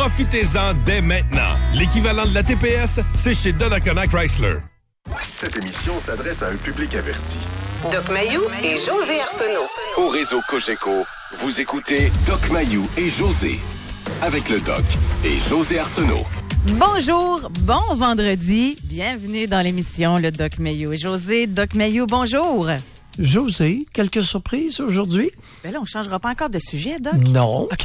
Profitez-en dès maintenant. L'équivalent de la TPS, c'est chez Donnacona Chrysler. Cette émission s'adresse à un public averti. Doc Mayou et José Arsenault. Au réseau Cogeco, vous écoutez Doc Mayou et José. Avec le Doc et José Arsenault. Bonjour, bon vendredi. Bienvenue dans l'émission Le Doc Mayou et José. Doc Mayou, bonjour. José, quelques surprises aujourd'hui? Ben là, on ne changera pas encore de sujet, Doc? Non. Okay.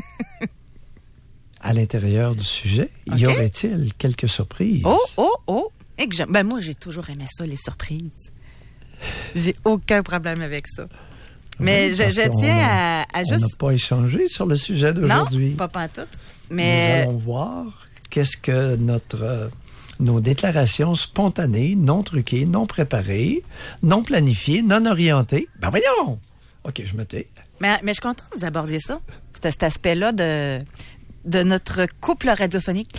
À l'intérieur du sujet, y aurait-il quelques surprises? Oh! Et que j'aime. Ben moi, j'ai toujours aimé ça, les surprises. J'ai aucun problème avec ça. Mais je tiens à juste... On n'a pas échangé sur le sujet d'aujourd'hui. Non, pas pantoute. Mais... Nous allons voir qu'est-ce que nos déclarations spontanées, non truquées, non préparées, non planifiées, non orientées. Ben voyons! OK, je me tais. Mais je suis contente que vous abordiez ça. Cet aspect-là de notre couple radiophonique.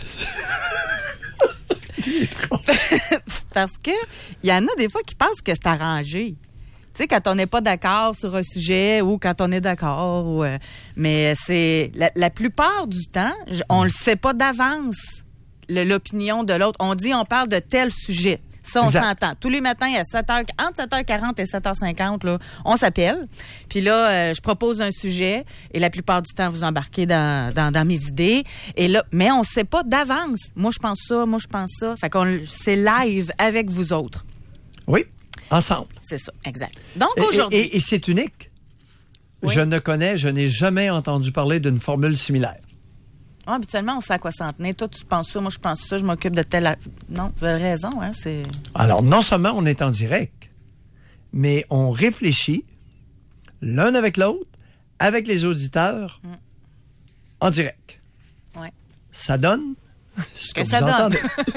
Parce que il y en a des fois qui pensent que c'est arrangé. Tu sais, quand on n'est pas d'accord sur un sujet ou quand on est d'accord. Mais c'est la plupart du temps, on le sait pas d'avance, l'opinion de l'autre. On dit, on parle de tel sujet. Ça, on s'entend. Tous les matins, à 7h, entre 7h40 et 7h50, là, on s'appelle. Puis là, je propose un sujet et la plupart du temps, vous embarquez dans mes idées. Et là, mais on ne sait pas d'avance. Moi, je pense ça, moi, je pense ça. Fait qu'on c'est live avec vous autres. Oui, ensemble. C'est ça, exact. Donc, aujourd'hui... Et c'est unique. Oui. Je n'ai jamais entendu parler d'une formule similaire. Ah, habituellement, on sait à quoi s'en tenir. Toi, tu penses ça, moi, je pense ça, je m'occupe de tel... Non, tu as raison, hein, c'est... Alors, non seulement on est en direct, mais on réfléchit l'un avec l'autre, avec les auditeurs, en direct. Oui. Ça donne ce que vous ça entendez.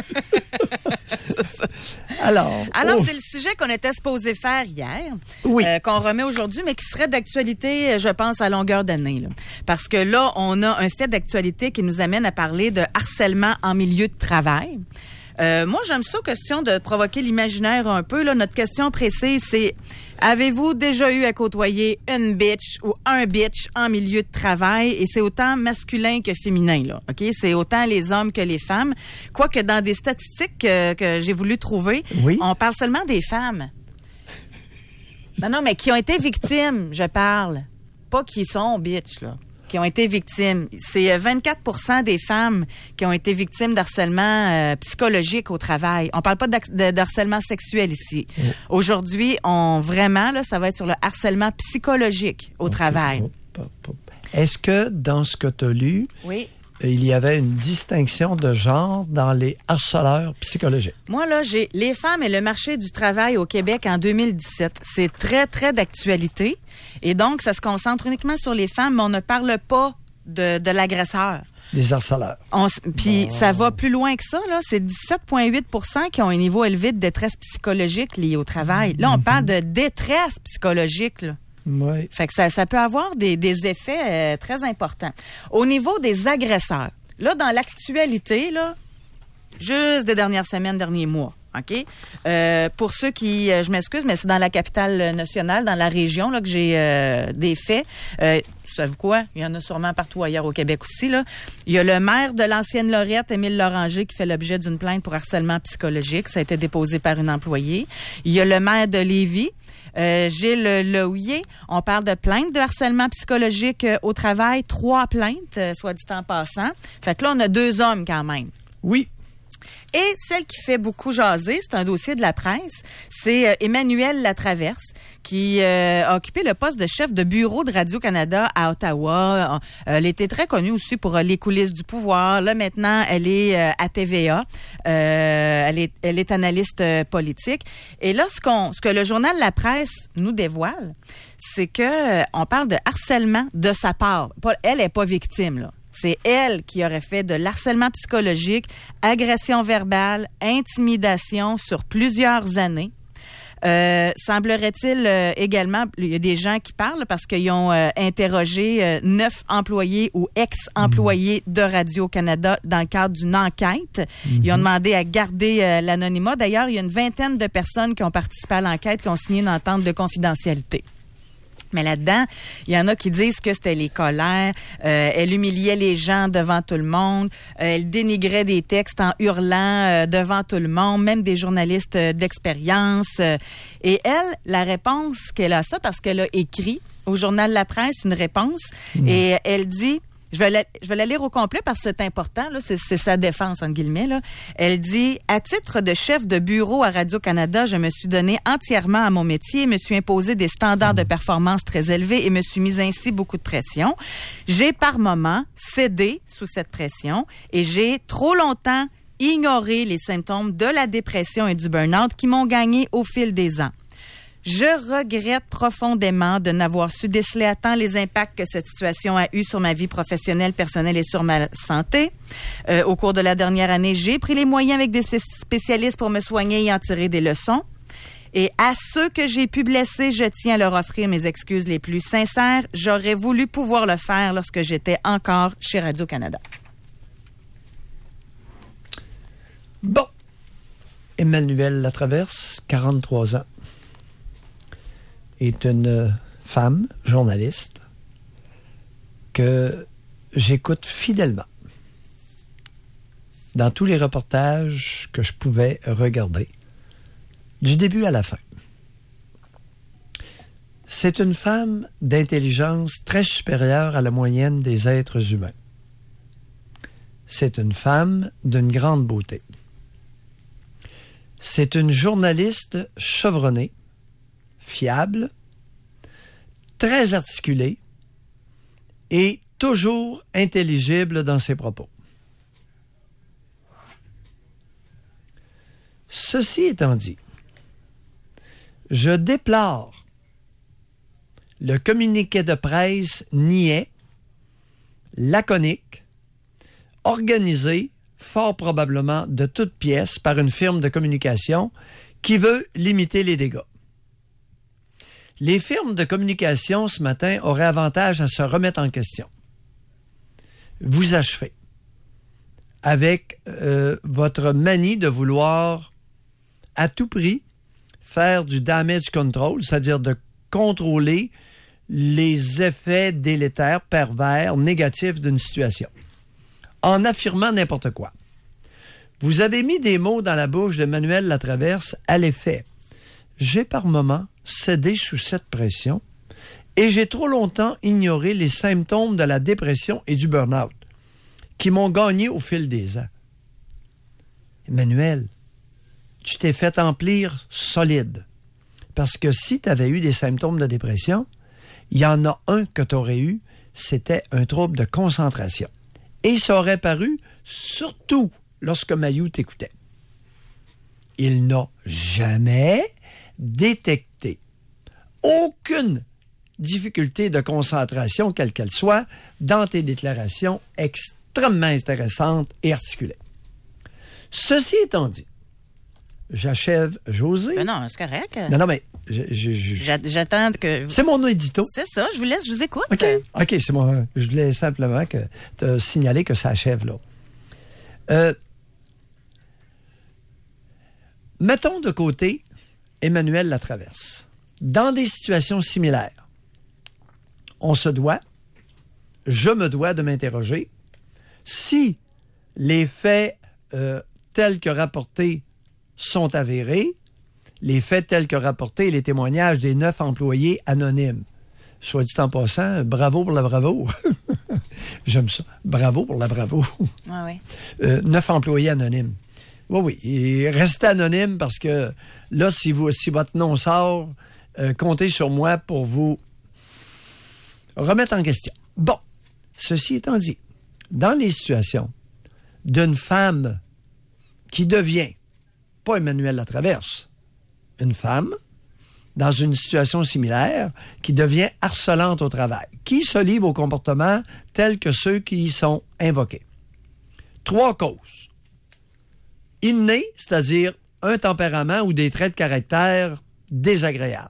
Alors, c'est le sujet qu'on était supposé faire hier, qu'on remet aujourd'hui, mais qui serait d'actualité, je pense, à longueur d'année. Là. Parce que là, on a un fait d'actualité qui nous amène à parler de harcèlement en milieu de travail. Moi, j'aime ça, question de provoquer l'imaginaire un peu. Là, notre question précise, c'est: avez-vous déjà eu à côtoyer une bitch ou un bitch en milieu de travail? Et c'est autant masculin que féminin, là. OK? C'est autant les hommes que les femmes. Quoique dans des statistiques que j'ai voulu trouver, on parle seulement des femmes. Non, mais qui ont été victimes, je parle. Pas qui sont bitch, là. Qui ont été victimes. C'est 24% des femmes qui ont été victimes d'harcèlement psychologique au travail. On parle pas de harcèlement sexuel ici. Aujourd'hui, vraiment, là, ça va être sur le harcèlement psychologique au travail. Est-ce que dans ce que tu as lu, il y avait une distinction de genre dans les harceleurs psychologiques? Moi, là, j'ai les femmes et le marché du travail au Québec en 2017. C'est très, très d'actualité. Et donc, ça se concentre uniquement sur les femmes, mais on ne parle pas de l'agresseur. Les harceleurs. Puis ça va plus loin que ça, là. C'est 17,8% qui ont un niveau élevé de détresse psychologique lié au travail. Là, on parle de détresse psychologique, là. Oui. Fait que ça peut avoir des effets très importants. Au niveau des agresseurs, là, dans l'actualité, là, juste des dernières semaines, derniers mois, OK? Pour ceux qui, je m'excuse, mais c'est dans la capitale nationale, dans la région, là, que j'ai des faits. Savez-vous quoi? Il y en a sûrement partout ailleurs au Québec aussi, là. Il y a le maire de l'ancienne Lorette, Émile Loranger, qui fait l'objet d'une plainte pour harcèlement psychologique. Ça a été déposé par une employée. Il y a le maire de Lévis, Gilles Lehouillier. On parle de plainte de harcèlement psychologique au travail. 3 plaintes, soit dit en passant. Fait que là, on a 2 hommes quand même. Oui. Et celle qui fait beaucoup jaser, c'est un dossier de la presse, c'est Emmanuelle Latraverse, qui a occupé le poste de chef de bureau de Radio-Canada à Ottawa. Elle était très connue aussi pour les coulisses du pouvoir. Là, maintenant, elle est à TVA. Elle est analyste politique. Et là, ce que le journal La Presse nous dévoile, c'est que on parle de harcèlement de sa part. Elle n'est pas victime, là. C'est elle qui aurait fait de l'harcèlement psychologique, agression verbale, intimidation sur plusieurs années. Semblerait-il également, il y a des gens qui parlent parce qu'ils ont interrogé 9 employés ou ex-employés de Radio-Canada dans le cadre d'une enquête. Ils ont demandé à garder l'anonymat. D'ailleurs, il y a une 20aine de personnes qui ont participé à l'enquête qui ont signé une entente de confidentialité. Mais là-dedans, il y en a qui disent que c'était les colères. Elle humiliait les gens devant tout le monde. Elle dénigrait des textes en hurlant devant tout le monde, même des journalistes d'expérience. Et elle, la réponse qu'elle a ça, parce qu'elle a écrit au Journal La Presse une réponse, et elle dit... Je vais la lire au complet parce que c'est important, là, c'est sa défense, entre guillemets, là. Elle dit « À titre de chef de bureau à Radio-Canada, je me suis donné entièrement à mon métier, me suis imposé des standards de performance très élevés et me suis mise ainsi beaucoup de pression. J'ai par moments cédé sous cette pression et j'ai trop longtemps ignoré les symptômes de la dépression et du burn-out qui m'ont gagné au fil des ans. Je regrette profondément de n'avoir su déceler à temps les impacts que cette situation a eu sur ma vie professionnelle, personnelle et sur ma santé. Au cours de la dernière année, j'ai pris les moyens avec des spécialistes pour me soigner et en tirer des leçons. Et à ceux que j'ai pu blesser, je tiens à leur offrir mes excuses les plus sincères. J'aurais voulu pouvoir le faire lorsque j'étais encore chez Radio-Canada. » Bon. Emmanuelle Latraverse, 43 ans. Est une femme journaliste que j'écoute fidèlement dans tous les reportages que je pouvais regarder, du début à la fin. C'est une femme d'intelligence très supérieure à la moyenne des êtres humains. C'est une femme d'une grande beauté. C'est une journaliste chevronnée, fiable, très articulée et toujours intelligible dans ses propos. Ceci étant dit, je déplore le communiqué de presse niais, laconique, organisé, fort probablement de toutes pièces par une firme de communication qui veut limiter les dégâts. Les firmes de communication, ce matin, auraient avantage à se remettre en question. Vous achevez avec votre manie de vouloir, à tout prix, faire du damage control, c'est-à-dire de contrôler les effets délétères, pervers, négatifs d'une situation, en affirmant n'importe quoi. Vous avez mis des mots dans la bouche d'Emmanuelle Latraverse à l'effet. J'ai par moments cédé sous cette pression et j'ai trop longtemps ignoré les symptômes de la dépression et du burn-out qui m'ont gagné au fil des ans. Emmanuelle, tu t'es fait emplir solide parce que si tu avais eu des symptômes de dépression, il y en a un que tu aurais eu, c'était un trouble de concentration. Et ça aurait paru surtout lorsque Mayou t'écoutait. Il n'a jamais détecté aucune difficulté de concentration, quelle qu'elle soit, dans tes déclarations extrêmement intéressantes et articulées. Ceci étant dit, j'achève, José. Mais non, c'est correct. Non, mais j'attends que... C'est mon édito. C'est ça, je vous écoute. OK, c'est moi. Je voulais simplement te signaler que ça achève là. Mettons de côté Emmanuelle Latraverse. Dans des situations similaires, je me dois de m'interroger si les faits tels que rapportés sont avérés, les faits tels que rapportés et les témoignages des 9 employés anonymes. Soit dit en passant, bravo pour la bravoure. J'aime ça. Bravo pour la bravoure. Ah oui. 9 employés anonymes. Oui. Et restez anonyme parce que là, si votre nom sort, comptez sur moi pour vous remettre en question. Bon, ceci étant dit, dans les situations d'une femme qui devient, pas Emmanuelle Latraverse, une femme dans une situation similaire qui devient harcelante au travail, qui se livre au comportement tels que ceux qui y sont invoqués. 3 causes. Inné, c'est-à-dire un tempérament ou des traits de caractère désagréables,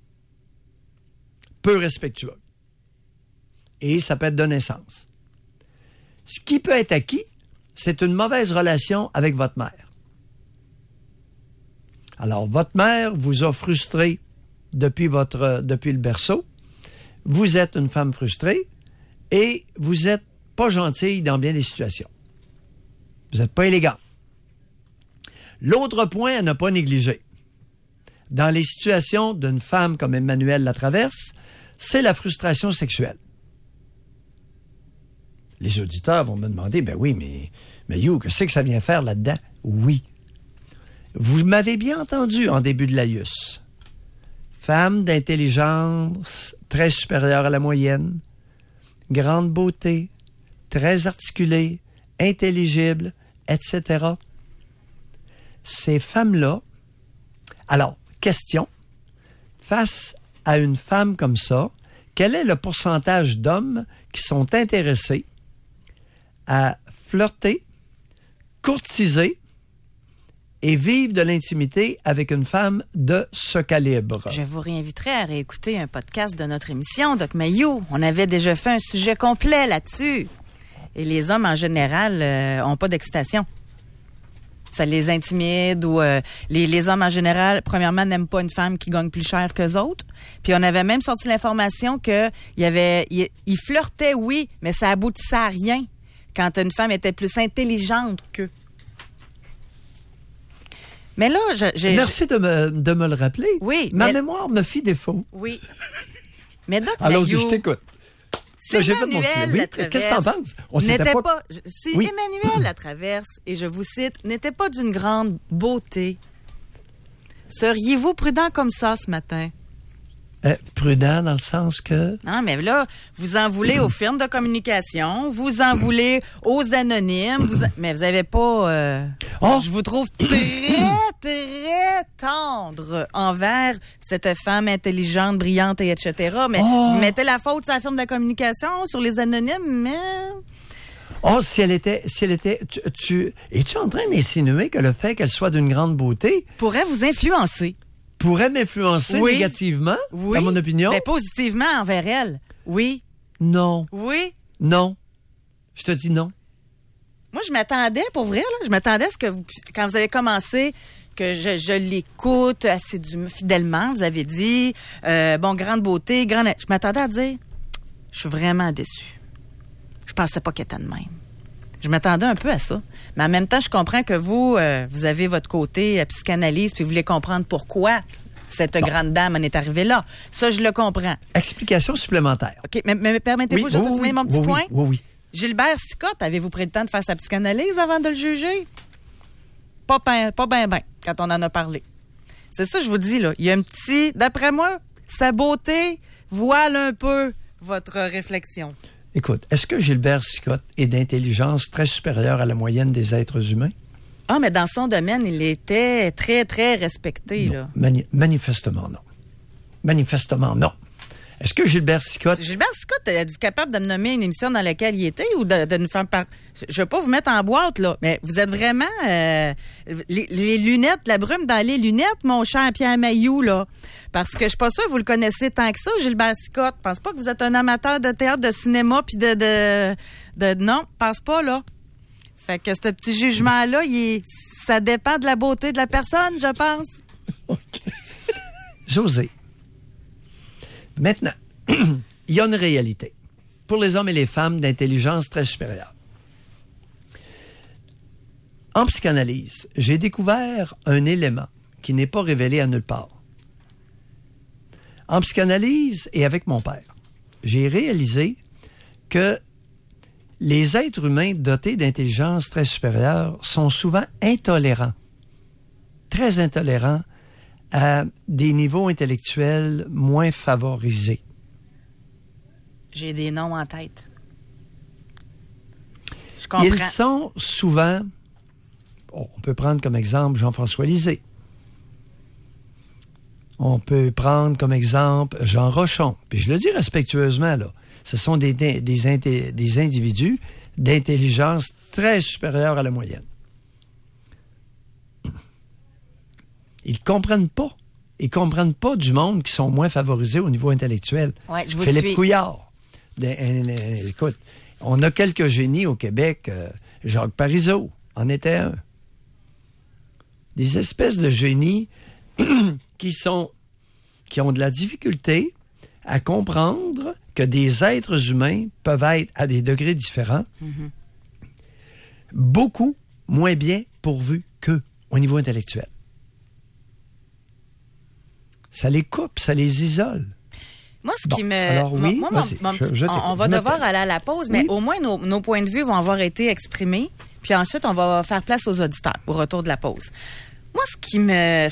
peu respectueux. Et ça peut être de naissance. Ce qui peut être acquis, c'est une mauvaise relation avec votre mère. Alors, votre mère vous a frustré depuis le berceau vous êtes une femme frustrée et vous n'êtes pas gentille dans bien des situations. Vous n'êtes pas élégant. L'autre point à ne pas négliger, dans les situations d'une femme comme Emmanuelle Latraverse, c'est la frustration sexuelle. Les auditeurs vont me demander, ben oui, mais You, qu'est-ce que ça vient faire là-dedans? Oui. Vous m'avez bien entendu en début de laïus. Femme d'intelligence très supérieure à la moyenne, grande beauté, très articulée, intelligible, etc. Ces femmes-là... Alors, question, face à une femme comme ça, quel est le pourcentage d'hommes qui sont intéressés à flirter, courtiser et vivre de l'intimité avec une femme de ce calibre? Je vous réinviterai à réécouter un podcast de notre émission, Doc Mayou. On avait déjà fait un sujet complet là-dessus. Et les hommes, en général, n'ont pas d'excitation. Ça les intimide ou les hommes, en général, premièrement, n'aiment pas une femme qui gagne plus cher qu'eux autres. Puis on avait même sorti l'information qu'ils flirtaient, oui, mais ça aboutissait à rien quand une femme était plus intelligente qu'eux. Mais là, Merci de me le rappeler. Oui. Ma mémoire me fit défaut. Oui. Mais Doc Allons-y, Mayou, je t'écoute. si Emmanuelle Latraverse Qu'est-ce que t'en penses? Emmanuelle Latraverse, et je vous cite, n'était pas d'une grande beauté, seriez-vous prudent comme ça ce matin? Prudent dans le sens que... Non, mais là, vous en voulez aux firmes de communication, vous en voulez aux anonymes, mais vous n'avez pas... Je vous trouve très tendre envers cette femme intelligente, brillante, et etc. Mais vous mettez la faute sur la firme de communication, sur les anonymes, mais... si elle était... Es-tu en train d'insinuer que le fait qu'elle soit d'une grande beauté... pourrait vous influencer? Pourrait m'influencer négativement, à mon opinion? Mais positivement envers elle. Oui. Non. Oui. Non. Je te dis non. Moi, je m'attendais, pour vrai, là, je m'attendais à ce que quand vous avez commencé, que je l'écoute fidèlement, vous avez dit, grande beauté, je m'attendais à dire, je suis vraiment déçue. Je pensais pas qu'elle était de même. Je m'attendais un peu à ça. Mais en même temps, je comprends que vous avez votre côté psychanalyse, puis vous voulez comprendre pourquoi cette grande dame en est arrivée là. Ça, je le comprends. Explication supplémentaire. OK, mais permettez-vous juste de souligner mon petit point? Oui. Gilbert Sicotte, avez-vous pris le temps de faire sa psychanalyse avant de le juger? Pas bien, quand on en a parlé. C'est ça, je vous dis, là. Il y a un petit... D'après moi, sa beauté voile un peu votre réflexion. Écoute, est-ce que Gilbert Sicotte est d'intelligence très supérieure à la moyenne des êtres humains? Ah, mais dans son domaine, il était très, très respecté, non. Là. Manifestement, non. Manifestement, non. Est-ce que Gilbert Sicotte... Gilbert Sicotte, êtes-vous capable de me nommer une émission dans laquelle il était ou de nous faire part... Je veux pas vous mettre en boîte, là, mais vous êtes vraiment... les lunettes, la brume dans les lunettes, mon cher Pierre Mayou, là. Parce que je suis pas sûre que vous le connaissez tant que ça, Gilbert Sicotte. Je pense pas que vous êtes un amateur de théâtre, de cinéma, puis non, pense pas, là. Fait que ce petit jugement-là, ça dépend de la beauté de la personne, je pense. OK. José. Maintenant, il y a une réalité pour les hommes et les femmes d'intelligence très supérieure. En psychanalyse, j'ai découvert un élément qui n'est pas révélé à nulle part. En psychanalyse et avec mon père, j'ai réalisé que les êtres humains dotés d'intelligence très supérieure sont souvent intolérants, très intolérants à des niveaux intellectuels moins favorisés. J'ai des noms en tête. Je comprends. Ils sont souvent... on peut prendre comme exemple Jean-François Lisée. On peut prendre comme exemple Jean Rochon. Puis je le dis respectueusement, là. Ce sont des individus d'intelligence très supérieure à la moyenne. Ils comprennent pas. Ils comprennent pas du monde qui sont moins favorisés au niveau intellectuel. Ouais, je vous Philippe suis. Couillard. Écoute, on a quelques génies au Québec. Jacques Parizeau en était un. Des espèces de génies qui ont de la difficulté à comprendre que des êtres humains peuvent être à des degrés différents, beaucoup moins bien pourvus qu'eux au niveau intellectuel. Ça les coupe, ça les isole. Moi, ce qui me... Alors oui, on va devoir aller à la pause, mais au moins nos points de vue vont avoir été exprimés. Puis ensuite, on va faire place aux auditeurs au retour de la pause. Moi, ce qui me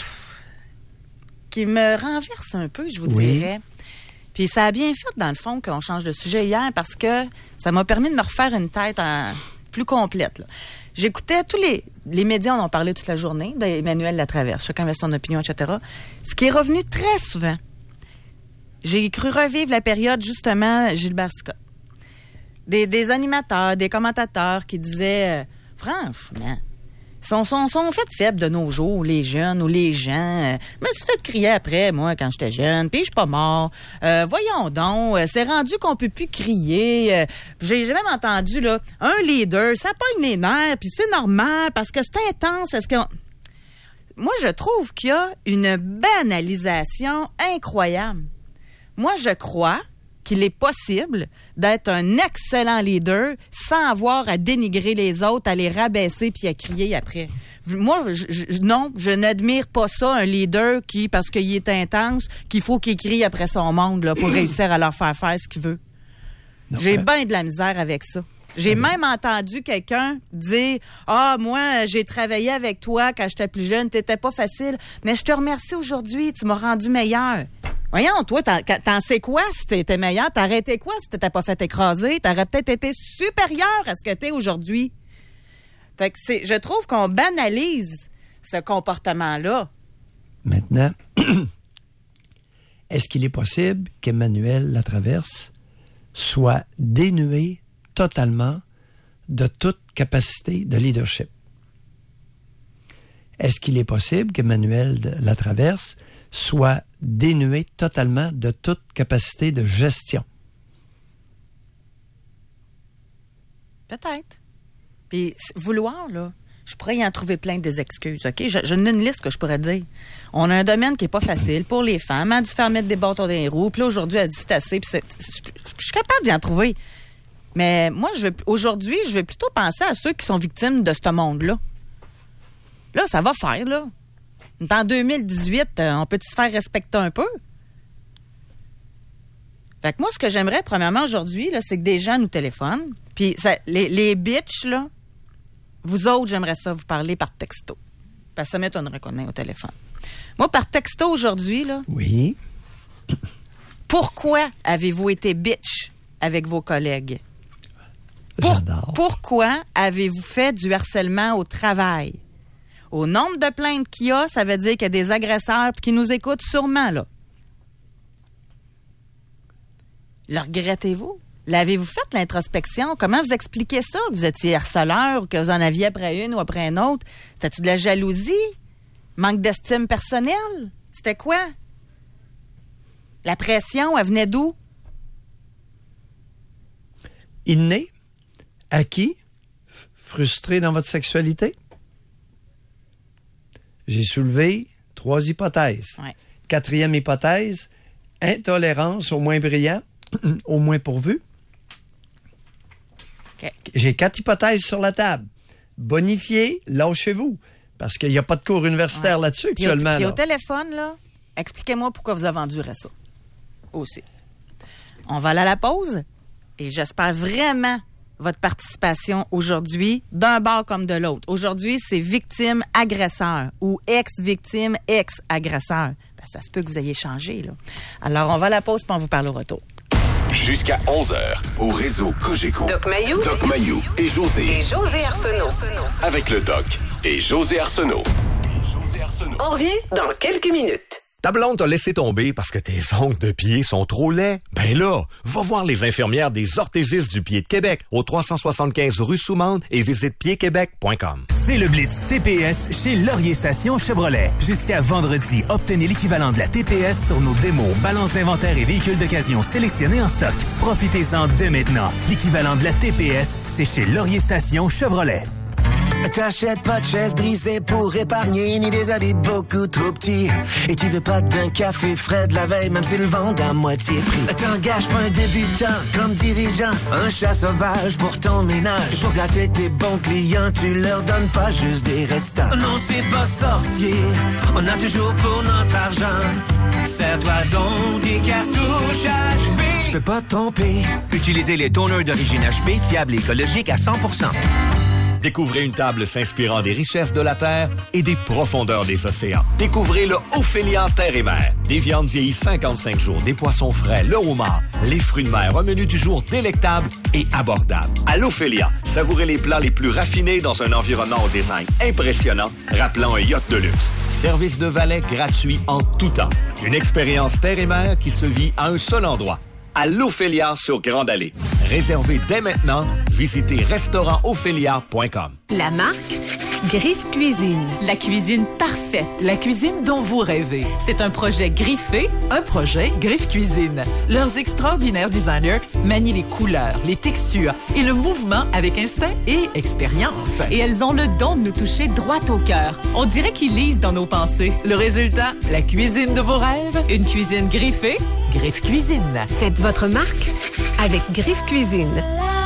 renverse un peu, je vous dirais. Puis ça a bien fait, dans le fond, qu'on change de sujet hier parce que ça m'a permis de me refaire une tête plus complète. Là. J'écoutais tous les médias, on en parlait toute la journée, d'Emmanuel Latraverse, chacun avait son opinion, etc. Ce qui est revenu très souvent, j'ai cru revivre la période, justement, Gilbert Scott. Des animateurs, des commentateurs qui disaient, franchement, sont fait faibles de nos jours, les jeunes ou les gens. Je me suis fait crier après, moi, quand j'étais jeune, puis je suis pas mort. Voyons donc, c'est rendu qu'on peut plus crier. J'ai même entendu, là, un leader, ça pogne les nerfs, puis c'est normal, parce que c'est intense. Moi, je trouve qu'il y a une banalisation incroyable. Moi, je crois qu'il est possible d'être un excellent leader sans avoir à dénigrer les autres, à les rabaisser puis à crier après. Moi, non, je n'admire pas ça, un leader qui, parce qu'il est intense, qu'il faut qu'il crie après son monde là, pour réussir à leur faire ce qu'il veut. Non, j'ai bien de la misère avec ça. J'ai même entendu quelqu'un dire « Ah, moi, j'ai travaillé avec toi quand j'étais plus jeune, t'étais pas facile, mais je te remercie aujourd'hui, tu m'as rendu meilleur. » Voyons, toi, t'en sais quoi si t'étais meilleur? T'aurais été quoi si t'étais pas fait écraser? T'aurais peut-être été supérieur à ce que t'es aujourd'hui. Fait que je trouve qu'on banalise ce comportement-là. Maintenant, est-ce qu'il est possible qu'Emmanuel Latraverse soit dénué totalement de toute capacité de leadership? Est-ce qu'il est possible qu'Emmanuel Latraverse soit dénué totalement de toute capacité de gestion? Peut-être. Puis, vouloir, là, je pourrais y en trouver plein des excuses, OK? J'ai une liste que je pourrais dire. On a un domaine qui est pas facile pour les femmes. Elle a dû faire mettre des bâtons dans les roues. Puis là, aujourd'hui, elle dit c'est assez. Puis je suis capable d'y en trouver. Mais moi, aujourd'hui, je vais plutôt penser à ceux qui sont victimes de ce monde-là. Là, ça va faire, là. En 2018, on peut-tu se faire respecter un peu? Fait que moi, ce que j'aimerais, premièrement, aujourd'hui, là, c'est que des gens nous téléphonent. Puis les bitches, là, vous autres, j'aimerais ça vous parler par texto. Parce que ça m'étonnerait qu'on ait au téléphone. Moi, par texto aujourd'hui, là... Oui. Pourquoi avez-vous été bitch avec vos collègues? J'adore. Pourquoi avez-vous fait du harcèlement au travail? Au nombre de plaintes qu'il y a, ça veut dire qu'il y a des agresseurs qui nous écoutent sûrement, là. Le regrettez-vous? L'avez-vous fait, l'introspection? Comment vous expliquez ça? Que vous étiez harceleur ou que vous en aviez après une ou après une autre? C'était-tu de la jalousie? Manque d'estime personnelle? C'était quoi? La pression, elle venait d'où? Inné? Acquis? Frustré dans votre sexualité? J'ai soulevé 3 hypothèses. Ouais. 4e hypothèse, intolérance au moins brillant, au moins pourvu. Okay. J'ai 4 hypothèses sur la table. Bonifiez, lâchez-vous. Parce qu'il n'y a pas de cours universitaire là-dessus actuellement. Puis au téléphone, là, expliquez-moi pourquoi vous avez enduré ça. Aussi. On va aller à la pause et j'espère vraiment votre participation aujourd'hui, d'un bord comme de l'autre. Aujourd'hui, c'est victime-agresseur ou ex-victime, ex-agresseur. Ben, ça se peut que vous ayez changé, là. Alors, on va à la pause puis on vous parle au retour. Jusqu'à 11h, au réseau Cogeco. Doc Mayou et José. Et José Arsenault. Avec le Doc et José Arsenault. On revient dans quelques minutes. Ta blonde t'a laissé tomber parce que tes ongles de pied sont trop laids? Ben là, va voir les infirmières des orthésistes du pied de Québec au 375 rue Soumande et visite piedquebec.com. C'est le Blitz TPS chez Laurier Station Chevrolet. Jusqu'à vendredi, obtenez l'équivalent de la TPS sur nos démos, balances d'inventaire et véhicules d'occasion sélectionnés en stock. Profitez-en dès maintenant. L'équivalent de la TPS, c'est chez Laurier Station Chevrolet. T'achètes pas de chaise brisée pour épargner, ni des habits beaucoup trop petits. Et tu veux pas d'un café frais de la veille, même s'ils le vendent à moitié prix. T'engages pas un débutant comme dirigeant, un chat sauvage pour ton ménage. Pour gâter tes bons clients, tu leur donnes pas juste des restants. Non, c'est pas sorcier, on a toujours pour notre argent. Serre-toi donc des cartouches HP. Tu peux pas te tromper. Utilisez les toners d'origine HP, fiables et écologiques à 100%. Découvrez une table s'inspirant des richesses de la terre et des profondeurs des océans. Découvrez le Ophélia Terre et Mer. Des viandes vieillies 55 jours, des poissons frais, le homard, les fruits de mer, un menu du jour délectable et abordable. À l'Ophélia, savourez les plats les plus raffinés dans un environnement au design impressionnant, rappelant un yacht de luxe. Service de valet gratuit en tout temps. Une expérience terre et mer qui se vit à un seul endroit. À l'Ophélia sur Grande Allée. Réservez dès maintenant. Visitez restaurantophélia.com. La marque Griffe Cuisine. La cuisine parfaite. La cuisine dont vous rêvez. C'est un projet griffé. Un projet Griffe Cuisine. Leurs extraordinaires designers manient les couleurs, les textures et le mouvement avec instinct et expérience. Et elles ont le don de nous toucher droit au cœur. On dirait qu'ils lisent dans nos pensées. Le résultat, la cuisine de vos rêves. Une cuisine griffée. Griffe Cuisine. Faites votre marque avec Griffe Cuisine.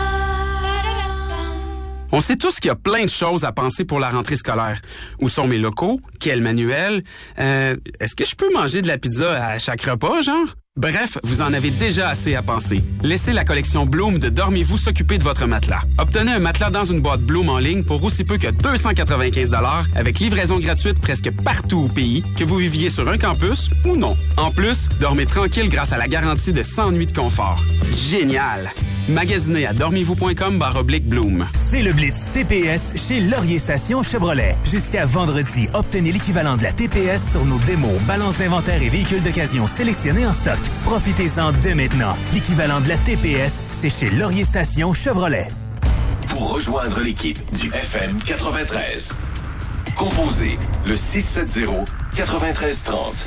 On sait tous qu'il y a plein de choses à penser pour la rentrée scolaire. Où sont mes locaux? Quel manuel? Est-ce que je peux manger de la pizza à chaque repas, genre? Bref, vous en avez déjà assez à penser. Laissez la collection Bloom de Dormez-vous s'occuper de votre matelas. Obtenez un matelas dans une boîte Bloom en ligne pour aussi peu que 295 $ avec livraison gratuite presque partout au pays, que vous viviez sur un campus ou non. En plus, dormez tranquille grâce à la garantie de 100 nuits de confort. Génial! Magasinez à dormez-vous.com/Bloom. C'est le Blitz TPS chez Laurier Station Chevrolet. Jusqu'à vendredi, obtenez l'équivalent de la TPS sur nos démos, balances d'inventaire et véhicules d'occasion sélectionnés en stock. Profitez-en dès maintenant. L'équivalent de la TPS, c'est chez Laurier Station Chevrolet. Pour rejoindre l'équipe du FM 93, composez le 670-9330.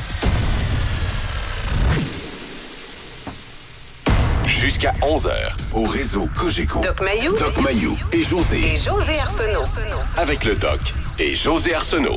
Jusqu'à 11h, au réseau Cogeco. Doc Mayou et José. Et José Arsenault. Avec le Doc et José Arsenault.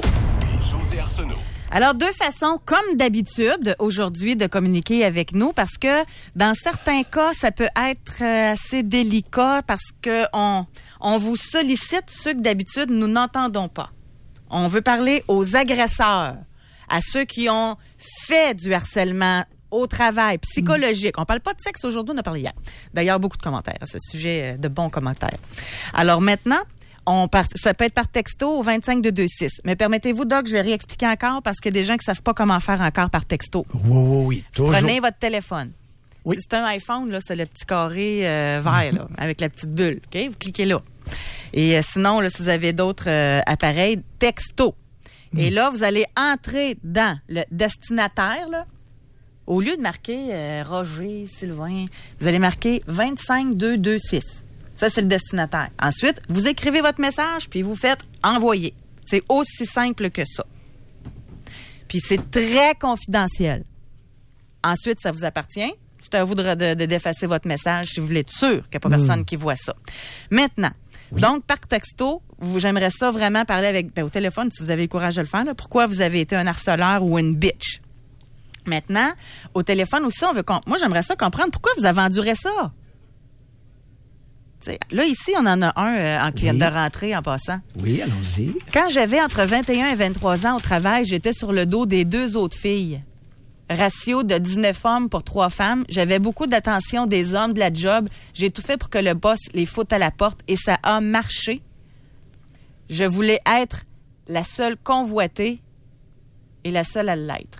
Alors, deux façons, comme d'habitude, aujourd'hui, de communiquer avec nous, parce que dans certains cas, ça peut être assez délicat parce que on vous sollicite ceux que d'habitude, nous n'entendons pas. On veut parler aux agresseurs, à ceux qui ont fait du harcèlement au travail, psychologique. On parle pas de sexe aujourd'hui, on a parlé hier. D'ailleurs, beaucoup de commentaires à ce sujet, de bons commentaires. Alors maintenant, ça peut être par texto au 25226. Mais permettez-vous, Doc, je vais réexpliquer encore parce qu'il y a des gens qui savent pas comment faire encore par texto. Oui. Prenez votre téléphone. Oui. Si c'est un iPhone, là, c'est le petit carré vert, là, avec la petite bulle. OK? Vous cliquez là. Et sinon, là, si vous avez d'autres appareils, texto. Et là, vous allez entrer dans le destinataire, là. Au lieu de marquer Roger, Sylvain, vous allez marquer 25226. Ça, c'est le destinataire. Ensuite, vous écrivez votre message, puis vous faites envoyer. C'est aussi simple que ça. Puis c'est très confidentiel. Ensuite, ça vous appartient. C'est à vous de d'effacer votre message si vous voulez être sûr qu'il n'y a pas personne qui voit ça. Maintenant, donc, par texto, j'aimerais ça vraiment parler avec au téléphone, si vous avez le courage de le faire, là, pourquoi vous avez été un harceleur ou une bitch. Maintenant, au téléphone aussi, moi, j'aimerais ça comprendre pourquoi vous avez enduré ça. T'sais, là, ici, on en a un qui vient de rentrer en passant. Oui, allons-y. Quand j'avais entre 21 et 23 ans au travail, j'étais sur le dos des 2 autres filles. Ratio de 19 hommes pour 3 femmes. J'avais beaucoup d'attention des hommes, de la job. J'ai tout fait pour que le boss les foute à la porte et ça a marché. Je voulais être la seule convoitée et la seule à l'être.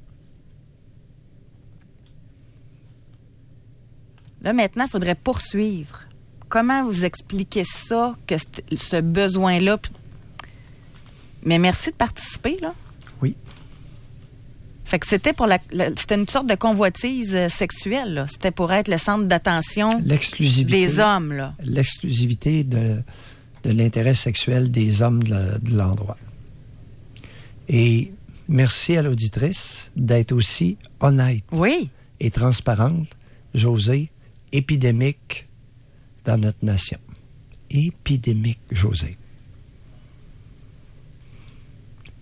Là, maintenant, il faudrait poursuivre. Comment vous expliquez ça, que ce besoin-là? Mais merci de participer, là. Oui. Fait que c'était pour c'était une sorte de convoitise sexuelle, là. C'était pour être le centre d'attention des hommes, là. L'exclusivité de l'intérêt sexuel des hommes de l'endroit. Et merci à l'auditrice d'être aussi honnête et transparente, José, épidémique dans notre nation. Épidémique, José.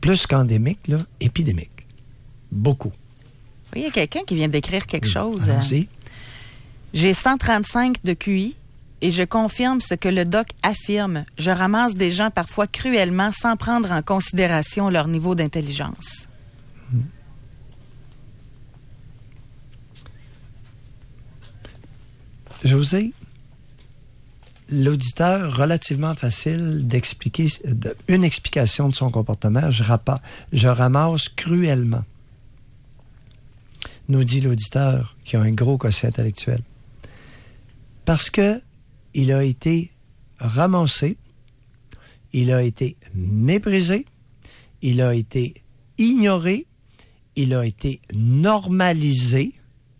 plus qu'endémique, là, épidémique. Beaucoup. Oui, il y a quelqu'un qui vient d'écrire quelque chose. Allons-y. J'ai 135 de QI et je confirme ce que le doc affirme. Je ramasse des gens parfois cruellement sans prendre en considération leur niveau d'intelligence. José, l'auditeur, relativement facile d'expliquer une explication de son comportement. Je ramasse cruellement, nous dit l'auditeur qui a un gros quotient intellectuel. Parce que il a été ramassé, il a été méprisé, il a été ignoré, il a été normalisé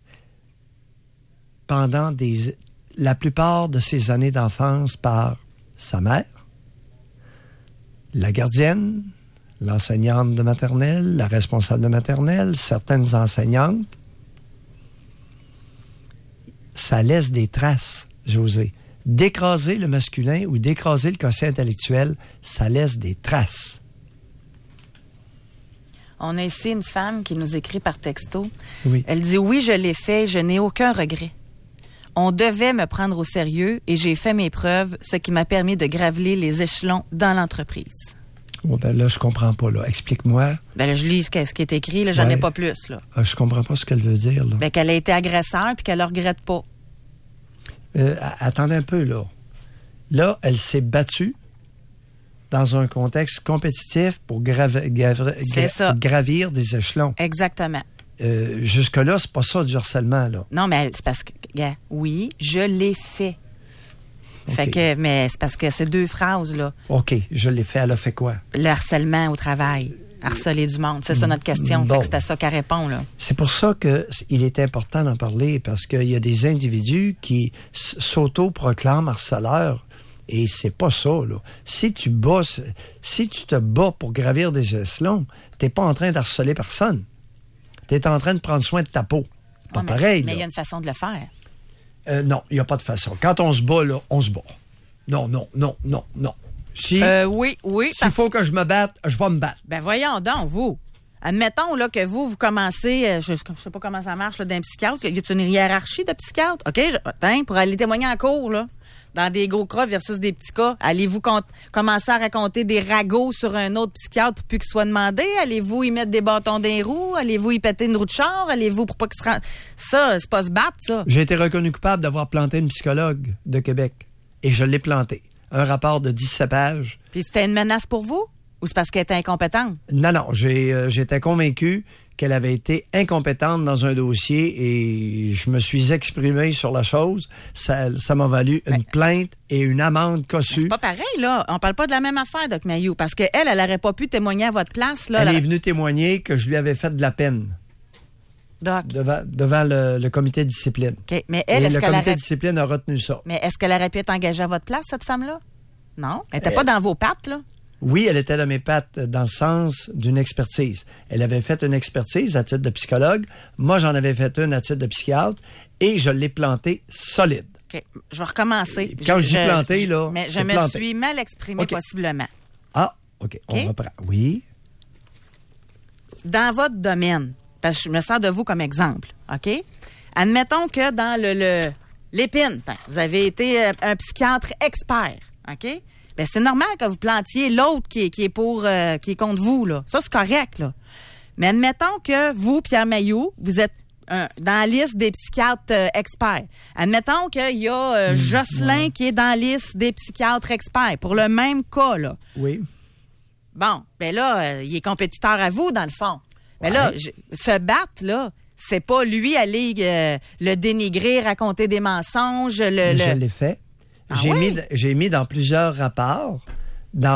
pendant la plupart de ses années d'enfance par sa mère, la gardienne, l'enseignante de maternelle, la responsable de maternelle, certaines enseignantes. Ça laisse des traces, José. D'écraser le masculin ou d'écraser le quotient intellectuel, ça laisse des traces. On a ici une femme qui nous écrit par texto. Oui. Elle dit « Oui, je l'ai fait, je n'ai aucun regret. On devait me prendre au sérieux et j'ai fait mes preuves, ce qui m'a permis de graveler les échelons dans l'entreprise. » Bon, ben là, je comprends pas, là. Explique-moi. Ben là, je lis ce qui est écrit, là, j'en ai pas plus, là. Je comprends pas ce qu'elle veut dire, là. Ben qu'elle a été agresseur puis qu'elle le regrette pas. Attendez un peu, là. Là, elle s'est battue dans un contexte compétitif pour gravir des échelons. Exactement. Jusque-là, c'est pas ça du harcèlement, là. Non, mais c'est parce que, oui, je l'ai fait. Okay. Mais c'est parce que c'est deux phrases, là. OK, je l'ai fait. Elle a fait quoi? Le harcèlement au travail. Harceler du monde. C'est ça notre question. Bon. Fait que c'est à ça qu'elle répond, là. C'est pour ça qu'il est important d'en parler, parce qu'il y a des individus qui s'auto-proclament harceleurs, et c'est pas ça, là. Si tu te bats pour gravir des échelons, t'es pas en train d'harceler personne. T'es en train de prendre soin de ta peau. Pas pareil, mais là. il y a une façon de le faire. Non, il n'y a pas de façon. Quand on se bat, là, on se bat. Non. Oui. S'il faut que je me batte, je vais me battre. Ben voyons donc, vous. Admettons là, que vous commencez, je sais pas comment ça marche là, d'un psychiatre, qu'il y a une hiérarchie de psychiatre. OK, pour aller témoigner en cours, là, dans des gros cas versus des petits cas, allez-vous commencer à raconter des ragots sur un autre psychiatre pour plus qu'il soit demandé? Allez-vous y mettre des bâtons dans les roues? Allez-vous y péter une roue de char? Allez-vous pour pas qu'il se rende... Ça, c'est pas se battre, ça. J'ai été reconnu coupable d'avoir planté une psychologue de Québec. Et je l'ai planté. Un rapport de 17 pages. Puis c'était une menace pour vous? Ou c'est parce qu'elle était incompétente? Non. J'étais convaincu qu'elle avait été incompétente dans un dossier et je me suis exprimé sur la chose. Ça m'a valu une plainte et une amende cossue. C'est pas pareil, là. On parle pas de la même affaire, Doc Mayou, parce qu'elle aurait pas pu témoigner à votre place, là. Elle est venue témoigner que je lui avais fait de la peine. Doc. Devant le comité de discipline. OK. Mais elle, le comité de discipline a retenu ça. Mais est-ce qu'elle aurait pu être engagée à votre place, cette femme-là? Non? Elle était pas dans vos pattes, là? Oui, elle était dans mes pattes dans le sens d'une expertise. Elle avait fait une expertise à titre de psychologue. Moi, j'en avais fait une à titre de psychiatre et je l'ai plantée solide. OK. Je vais recommencer. Quand je dis planté, là, mais je c'est me planté. suis mal exprimée, possiblement. Ah, OK. On reprend. Oui. Dans votre domaine, parce que je me sers de vous comme exemple, OK? Admettons que dans l'épine, vous avez été un psychiatre expert, OK? Ben c'est normal que vous plantiez l'autre qui est contre vous, là. Ça, c'est correct, là. Mais admettons que vous, Pierre Mailloux, vous êtes dans la liste des psychiatres experts. Admettons qu'il y a Jocelyn qui est dans la liste des psychiatres experts pour le même cas, là. Oui. Bon, ben là, il est compétiteur à vous, dans le fond. Mais là, se battre, là, c'est pas lui aller le dénigrer, raconter des mensonges. Je l'ai fait. J'ai mis dans plusieurs rapports, dans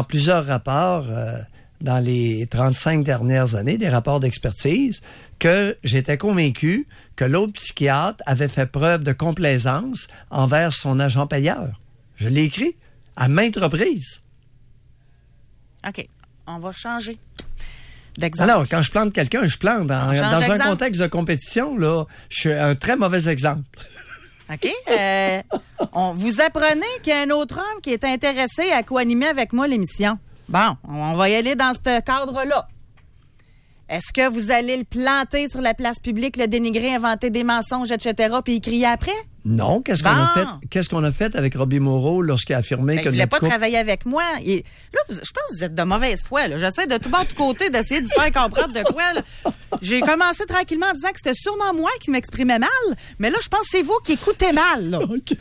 les 35 dernières années, des rapports d'expertise, que j'étais convaincu que l'autre psychiatre avait fait preuve de complaisance envers son agent payeur. Je l'ai écrit à maintes reprises. OK. On va changer d'exemple. Alors, quand je plante quelqu'un, je plante. Dans un contexte de compétition, là, je suis un très mauvais exemple. OK. Vous apprenez qu'il y a un autre homme qui est intéressé à co-animer avec moi l'émission. Bon, on va y aller dans ce cadre-là. Est-ce que vous allez le planter sur la place publique, le dénigrer, inventer des mensonges, etc., puis y crier après? Non. Qu'est-ce qu'on a fait avec Robbie Moreau lorsqu'il a affirmé que il voulait pas travailler avec moi. Là, je pense que vous êtes de mauvaise foi. Là. J'essaie de tout bord de côté d'essayer de vous faire comprendre de quoi. Là. J'ai commencé tranquillement en disant que c'était sûrement moi qui m'exprimais mal, mais là, je pense que c'est vous qui écoutez mal. Là. Okay.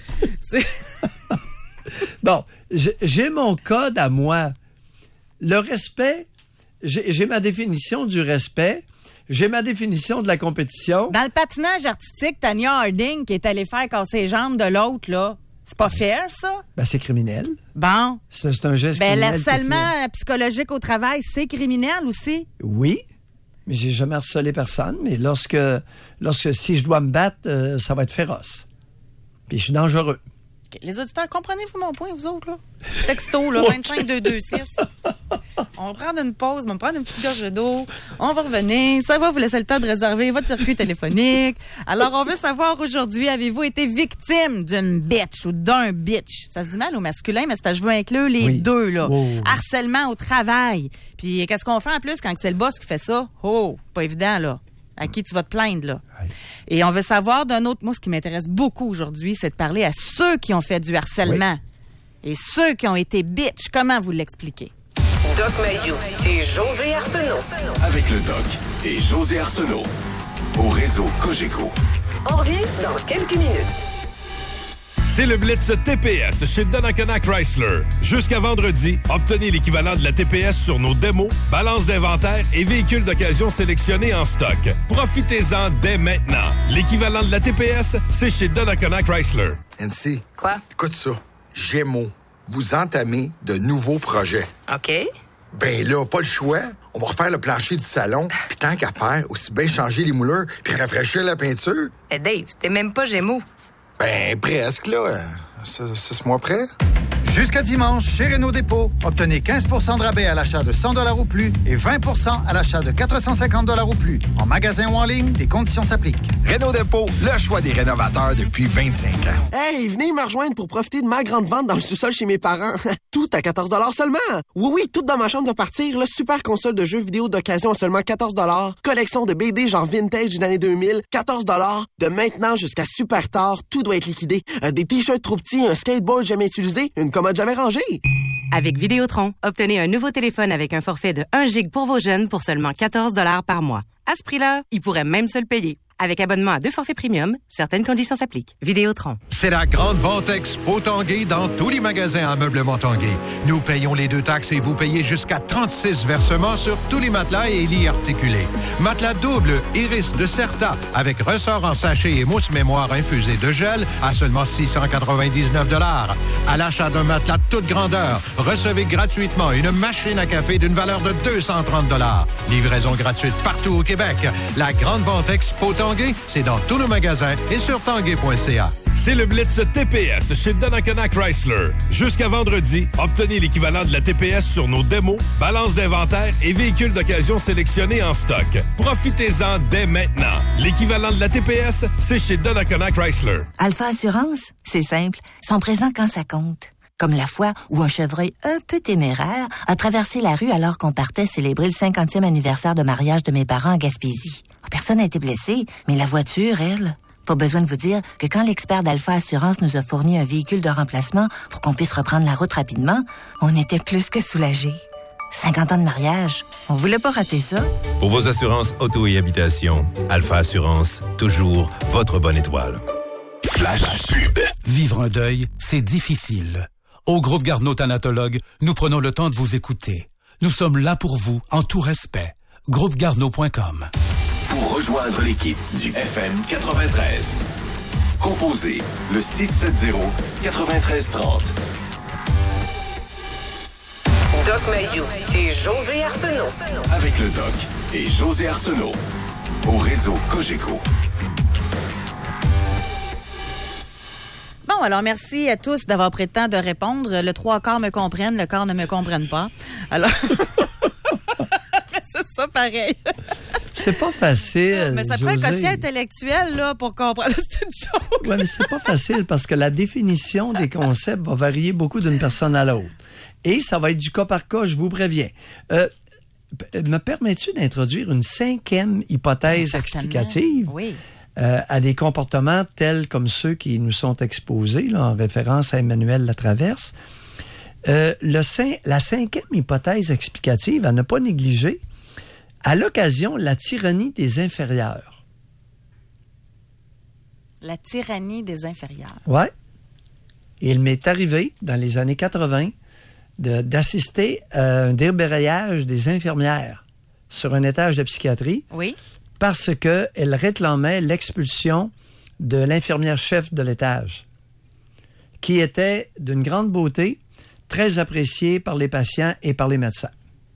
Bon, j'ai mon code à moi. Le respect, j'ai ma définition du respect. J'ai ma définition de la compétition. Dans le patinage artistique, Tanya Harding, qui est allée faire casser les jambes de l'autre, là, c'est pas fair, ça? Ben, c'est criminel. Bon. C'est un geste criminel. L'harcèlement psychologique au travail, c'est criminel aussi? Oui, mais j'ai jamais harcelé personne. Mais lorsque si je dois me battre, ça va être féroce. Puis je suis dangereux. Okay. Les auditeurs, comprenez-vous mon point, vous autres, là? Texto, là, 25-226. On va prendre une pause, on va prendre une petite gorge d'eau. On va revenir. Ça va vous laisser le temps de réserver votre circuit téléphonique. Alors, on veut savoir aujourd'hui, avez-vous été victime d'une bitch ou d'un bitch? Ça se dit mal au masculin, mais c'est parce que je veux inclure les deux, là. Oh. Harcèlement au travail. Puis, qu'est-ce qu'on fait en plus quand c'est le boss qui fait ça? Oh, pas évident, là. À qui tu vas te plaindre, là? Oui. Et on veut savoir d'un autre... Moi, ce qui m'intéresse beaucoup aujourd'hui, c'est de parler à ceux qui ont fait du harcèlement. Oui. Et ceux qui ont été bitch. Comment vous l'expliquez? Doc Mayou et José Arsenault. Avec le Doc et José Arsenault. Au réseau Cogeco. On revient dans quelques minutes. C'est le Blitz TPS chez Donnacona Chrysler. Jusqu'à vendredi, obtenez l'équivalent de la TPS sur nos démos, balances d'inventaire et véhicules d'occasion sélectionnés en stock. Profitez-en dès maintenant. L'équivalent de la TPS, c'est chez Donnacona Chrysler. Nancy. Quoi? Écoute ça. Gémeaux. Vous entamez de nouveaux projets. OK. Ben là, pas le choix. On va refaire le plancher du salon. Puis tant qu'à faire, aussi bien changer les mouleurs puis rafraîchir la peinture. Eh Dave, t'es même pas Gémeaux. Ben, presque, là. 6 mois près. Jusqu'à dimanche, chez Renault Dépôt, obtenez 15 % de rabais à l'achat de 100 $ ou plus et 20 % à l'achat de 450 $ ou plus. En magasin ou en ligne, des conditions s'appliquent. Renault Dépôt, le choix des rénovateurs depuis 25 ans. Hey, venez me rejoindre pour profiter de ma grande vente dans le sous-sol chez mes parents. Tout à 14 $ seulement. Oui, tout dans ma chambre de partir. Là, super console de jeux vidéo d'occasion à seulement 14 $. Collection de BD genre vintage d'une année 2000, 14 $. De maintenant jusqu'à super tard, tout doit être liquidé. Des t-shirts trop petits, un skateboard jamais utilisé, une commode jamais rangée. Avec Vidéotron, obtenez un nouveau téléphone avec un forfait de 1 gig pour vos jeunes pour seulement 14 $ par mois. À ce prix-là, ils pourraient même se le payer. Avec abonnement à 2 forfaits premium, certaines conditions s'appliquent. Vidéotron. C'est la grande vente Expo Tanguay dans tous les magasins Ameublement Tanguay. Nous payons les 2 taxes et vous payez jusqu'à 36 versements sur tous les matelas et lits articulés. Matelas double Iris de Certa avec ressort en sachet et mousse mémoire infusée de gel à seulement 699 $. À l'achat d'un matelas de toute grandeur, recevez gratuitement une machine à café d'une valeur de 230 $. Livraison gratuite partout au Québec. La grande vente Expo Tanguay, c'est dans tous nos magasins et sur tanguay.ca. C'est le Blitz TPS chez Donnacona Chrysler. Jusqu'à vendredi, obtenez l'équivalent de la TPS sur nos démos, balances d'inventaire et véhicules d'occasion sélectionnés en stock. Profitez-en dès maintenant. L'équivalent de la TPS, c'est chez Donnacona Chrysler. Alpha Assurance, c'est simple. Ils sont présents quand ça compte. Comme la fois où un chevreuil un peu téméraire a traversé la rue alors qu'on partait célébrer le 50e anniversaire de mariage de mes parents en Gaspésie. Personne n'a été blessé, mais la voiture, elle... Pas besoin de vous dire que quand l'expert d'Alpha Assurance nous a fourni un véhicule de remplacement pour qu'on puisse reprendre la route rapidement, on était plus que soulagés. 50 ans de mariage, on voulait pas rater ça. Pour vos assurances auto et habitation, Alpha Assurance, toujours votre bonne étoile. Flash pub. Vivre un deuil, c'est difficile. Au groupe Garneau Thanatologue, nous prenons le temps de vous écouter. Nous sommes là pour vous, en tout respect. groupegarneau.com. Pour rejoindre l'équipe du FM 93, composez le 670-9330. Doc Mayou et José Arsenault. Avec le Doc et José Arsenault. Au réseau Cogeco. Bon, alors merci à tous d'avoir pris le temps de répondre. Le 3/4 me comprennent, le quart ne me comprennent pas. Alors, c'est ça pareil. C'est pas facile. Mais ça prend un quotient intellectuel là, pour comprendre cette chose. Oui, mais c'est pas facile parce que la définition des concepts va varier beaucoup d'une personne à l'autre. Et ça va être du cas par cas, je vous préviens. me permets-tu d'introduire une 5e hypothèse explicative à des comportements tels comme ceux qui nous sont exposés, là, en référence à Emmanuel Latraverse? La 5e hypothèse explicative, à ne pas négliger, à l'occasion, la tyrannie des inférieurs. La tyrannie des inférieurs. Oui. Il m'est arrivé, dans les années 80, d'assister à un débrayage des infirmières sur un étage de psychiatrie. Oui. Parce qu'elles réclamaient l'expulsion de l'infirmière chef de l'étage, qui était d'une grande beauté, très appréciée par les patients et par les médecins.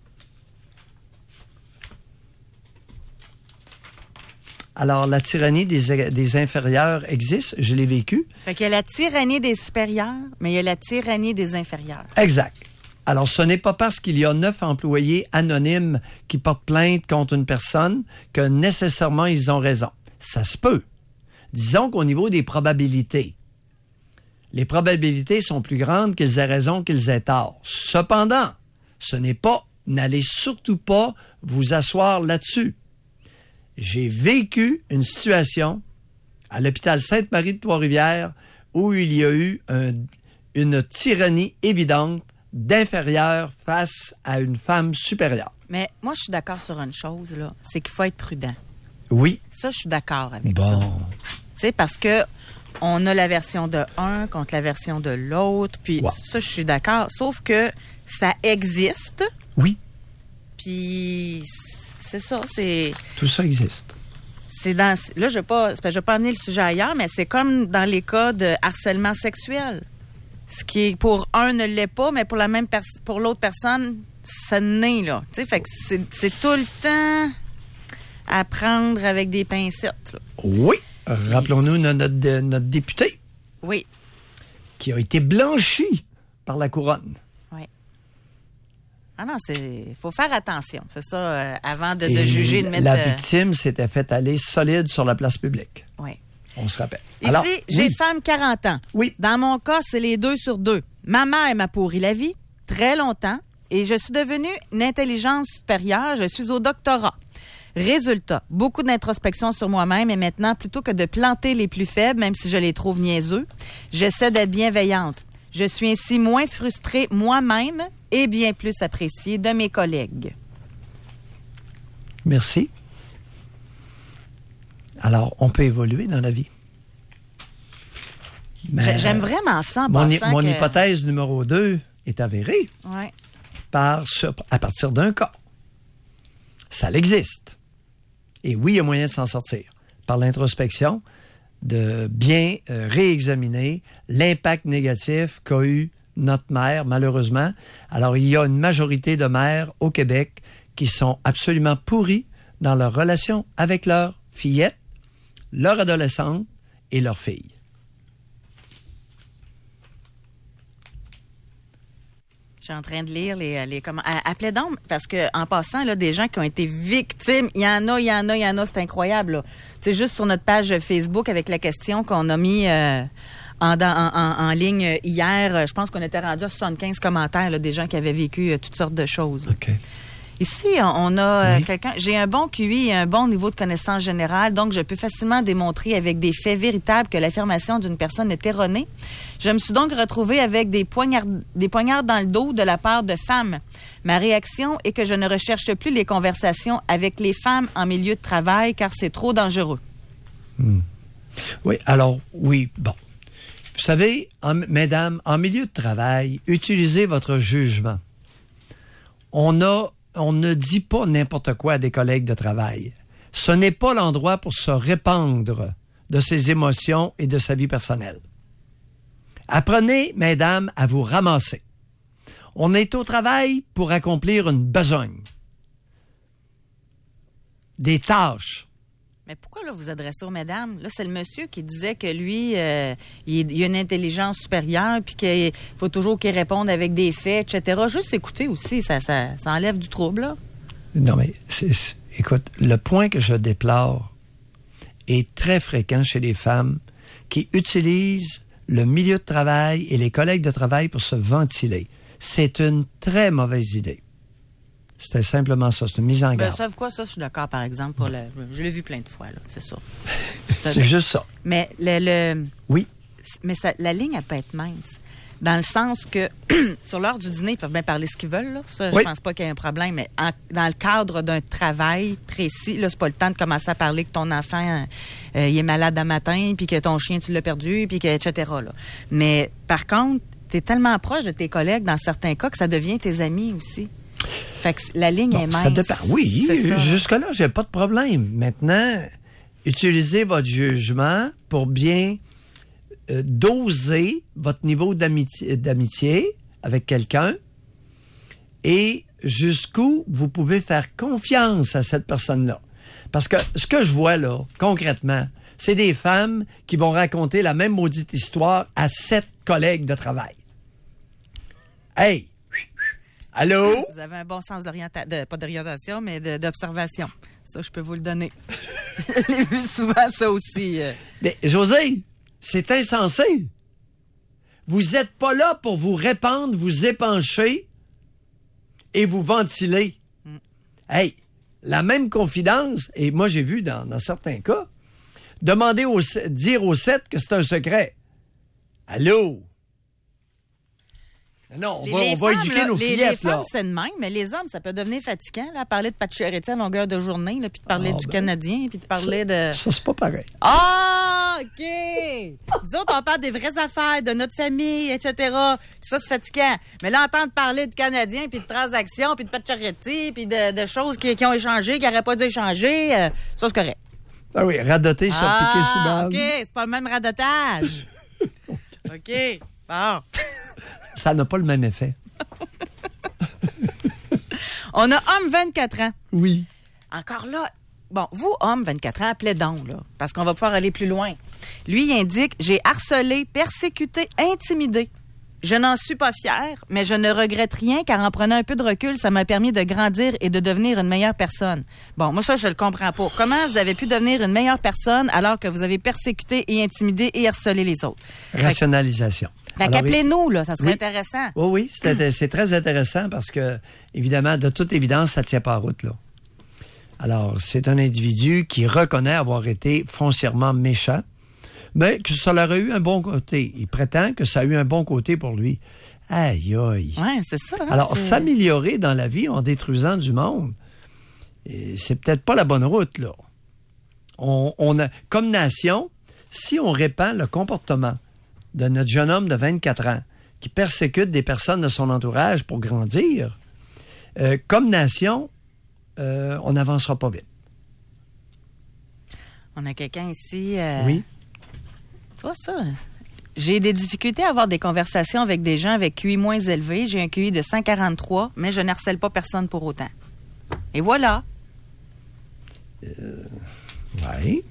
Alors, la tyrannie des inférieurs existe, je l'ai vécu. Fait qu'il y a la tyrannie des supérieurs, mais il y a la tyrannie des inférieurs. Exact. Alors, ce n'est pas parce qu'il y a 9 employés anonymes qui portent plainte contre une personne que nécessairement ils ont raison. Ça se peut. Disons qu'au niveau des probabilités, les probabilités sont plus grandes qu'ils aient raison qu'ils aient tort. Cependant, n'allez surtout pas vous asseoir là-dessus. J'ai vécu une situation à l'hôpital Sainte-Marie de Trois-Rivières où il y a eu une tyrannie évidente d'inférieur face à une femme supérieure. Mais moi, je suis d'accord sur une chose, là, c'est qu'il faut être prudent. Oui. Ça, je suis d'accord avec ça. Tu sais, parce que on a la version de un contre la version de l'autre, puis ça, je suis d'accord. Sauf que ça existe. Oui. Puis c'est ça, c'est... Tout ça existe. C'est dans... Là, je vais pas amener le sujet ailleurs, mais c'est comme dans les cas de harcèlement sexuel. Ce qui est pour un ne l'est pas, mais pour l'autre personne, ça naît, là. Tu sais, fait que c'est tout le temps à prendre avec des pincettes, là. Oui. Rappelons-nous notre député. Oui. Qui a été blanchi par la couronne. Oui. Ah non, faut faire attention, c'est ça, avant de juger, de mettre... La victime s'était fait aller solide sur la place publique. Oui. On se rappelle. Alors, ici, j'ai femme 40 ans. Oui. Dans mon cas, c'est les 2 sur 2. Ma mère m'a pourri la vie très longtemps et je suis devenue une intelligence supérieure. Je suis au doctorat. Résultat, beaucoup d'introspection sur moi-même et maintenant, plutôt que de planter les plus faibles, même si je les trouve niaiseux, j'essaie d'être bienveillante. Je suis ainsi moins frustrée moi-même et bien plus appréciée de mes collègues. Merci. Alors, on peut évoluer dans la vie. Mais j'aime vraiment ça. Mon hypothèse numéro 2 est avérée à partir d'un cas. Ça existe. Et oui, il y a moyen de s'en sortir. Par l'introspection, de bien réexaminer l'impact négatif qu'a eu notre mère, malheureusement. Alors, il y a une majorité de mères au Québec qui sont absolument pourries dans leur relation avec leur fillette, leur adolescente et leur fille. Je suis en train de lire les comment. Appelez donc, parce que en passant, là, des gens qui ont été victimes, il y en a, c'est incroyable. C'est juste sur notre page Facebook avec la question qu'on a mis en ligne hier. Je pense qu'on était rendu à 75 commentaires là, des gens qui avaient vécu toutes sortes de choses. OK. Ici, on a quelqu'un... J'ai un bon QI et un bon niveau de connaissance générale, donc je peux facilement démontrer avec des faits véritables que l'affirmation d'une personne est erronée. Je me suis donc retrouvée avec des poignards dans le dos de la part de femmes. Ma réaction est que je ne recherche plus les conversations avec les femmes en milieu de travail, car c'est trop dangereux. Oui, alors, oui, bon. Vous savez, mesdames, en milieu de travail, utilisez votre jugement. On ne dit pas n'importe quoi à des collègues de travail. Ce n'est pas l'endroit pour se répandre de ses émotions et de sa vie personnelle. Apprenez, mesdames, à vous ramasser. On est au travail pour accomplir une besogne. Des tâches. Mais pourquoi là, vous adressez aux mesdames? Là, c'est le monsieur qui disait que lui, il a une intelligence supérieure puis qu'il faut toujours qu'il réponde avec des faits, etc. Juste écouter aussi, ça enlève du trouble, là. Non, mais écoute, le point que je déplore est très fréquent chez les femmes qui utilisent le milieu de travail et les collègues de travail pour se ventiler. C'est une très mauvaise idée. C'était simplement ça, c'est une mise en garde. Savez-vous quoi, ça, je suis d'accord, par exemple. Pour je l'ai vu plein de fois, là, c'est ça. C'est juste ça. Mais Oui. Mais la ligne, elle peut être mince. Dans le sens que, sur l'heure du dîner, ils peuvent bien parler ce qu'ils veulent. Là. Ça, je pense pas qu'il y ait un problème. Mais dans le cadre d'un travail précis, là, c'est pas le temps de commencer à parler que ton enfant il est malade un matin, puis que ton chien, tu l'as perdu, puis que, etc. Là. Mais par contre, tu es tellement proche de tes collègues dans certains cas que ça devient tes amis aussi. Fait que la ligne est mince. Ça dépend. Oui, jusque-là, j'ai pas de problème. Maintenant, utilisez votre jugement pour bien doser votre niveau d'amitié avec quelqu'un et jusqu'où vous pouvez faire confiance à cette personne-là. Parce que ce que je vois là, concrètement, c'est des femmes qui vont raconter la même maudite histoire à 7 collègues de travail. Hey! Allô? Vous avez un bon sens pas d'orientation, mais d'observation. Ça, je peux vous le donner. Je l'ai vu souvent, ça aussi. Mais, José, c'est insensé. Vous n'êtes pas là pour vous répandre, vous épancher et vous ventiler. Hey, la même confidence, et moi j'ai vu dans certains cas, dire aux 7 que c'est un secret. Allô? Non, on va éduquer nos fillettes. Les femmes, c'est de même, mais les hommes, ça peut devenir fatigant, là, parler de Pacioretty à longueur de journée, là, puis de parler du Canadien, puis de parler de... Ça, c'est pas pareil. Ah, OK! Nous autres, on parle des vraies affaires, de notre famille, etc. Puis ça, c'est fatigant. Mais là, entendre parler de Canadien, puis de transactions, puis de Pacioretty, puis de choses qui ont échangé, qui n'auraient pas dû échanger, ça, c'est correct. Ah oui, radoter sur piqué sous balle. OK, c'est pas le même radotage. OK, bon... Ça n'a pas le même effet. On a homme 24 ans. Oui. Encore là, bon, vous, homme 24 ans, plaidons, là, parce qu'on va pouvoir aller plus loin. Lui, il indique, j'ai harcelé, persécuté, intimidé. Je n'en suis pas fier, mais je ne regrette rien car en prenant un peu de recul, ça m'a permis de grandir et de devenir une meilleure personne. Bon, moi, ça, je le comprends pas. Comment vous avez pu devenir une meilleure personne alors que vous avez persécuté et intimidé et harcelé les autres? Rationalisation. Fait qu'appelez-nous, là, ça serait intéressant. Oui, c'est très intéressant parce que, évidemment, de toute évidence, ça ne tient pas la route, là. Alors, c'est un individu qui reconnaît avoir été foncièrement méchant, mais que ça leur a eu un bon côté. Il prétend que ça a eu un bon côté pour lui. Aïe, aïe. Oui, c'est ça. Hein, alors, s'améliorer dans la vie en détruisant du monde, c'est peut-être pas la bonne route, là. On a, comme nation, si on répand le comportement de notre jeune homme de 24 ans qui persécute des personnes de son entourage pour grandir, comme nation, on n'avancera pas vite. On a quelqu'un ici... Oui. Tu vois ça? J'ai des difficultés à avoir des conversations avec des gens avec QI moins élevé. J'ai un QI de 143, mais je n'harcèle pas personne pour autant. Et voilà. Oui.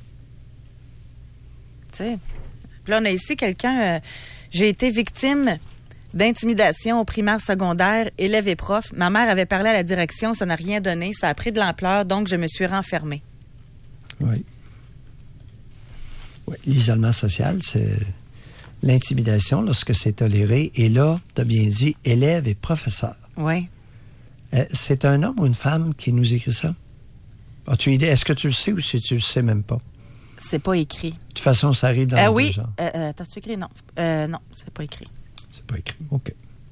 Tu sais... Puis là, on a ici quelqu'un... j'ai été victime d'intimidation au primaire, secondaire, élève et prof. Ma mère avait parlé à la direction, ça n'a rien donné. Ça a pris de l'ampleur, donc je me suis renfermée. Oui. L'isolement social, c'est l'intimidation lorsque c'est toléré. Et là, tu as bien dit, élève et professeur. Oui. C'est un homme ou une femme qui nous écrit ça? As-tu une idée? Est-ce que tu le sais ou si tu le sais même pas? C'est pas écrit. De toute façon, ça arrive dans les oui. deux genres. T'as-tu écrit? Non. Non, c'est pas écrit. C'est pas écrit. OK.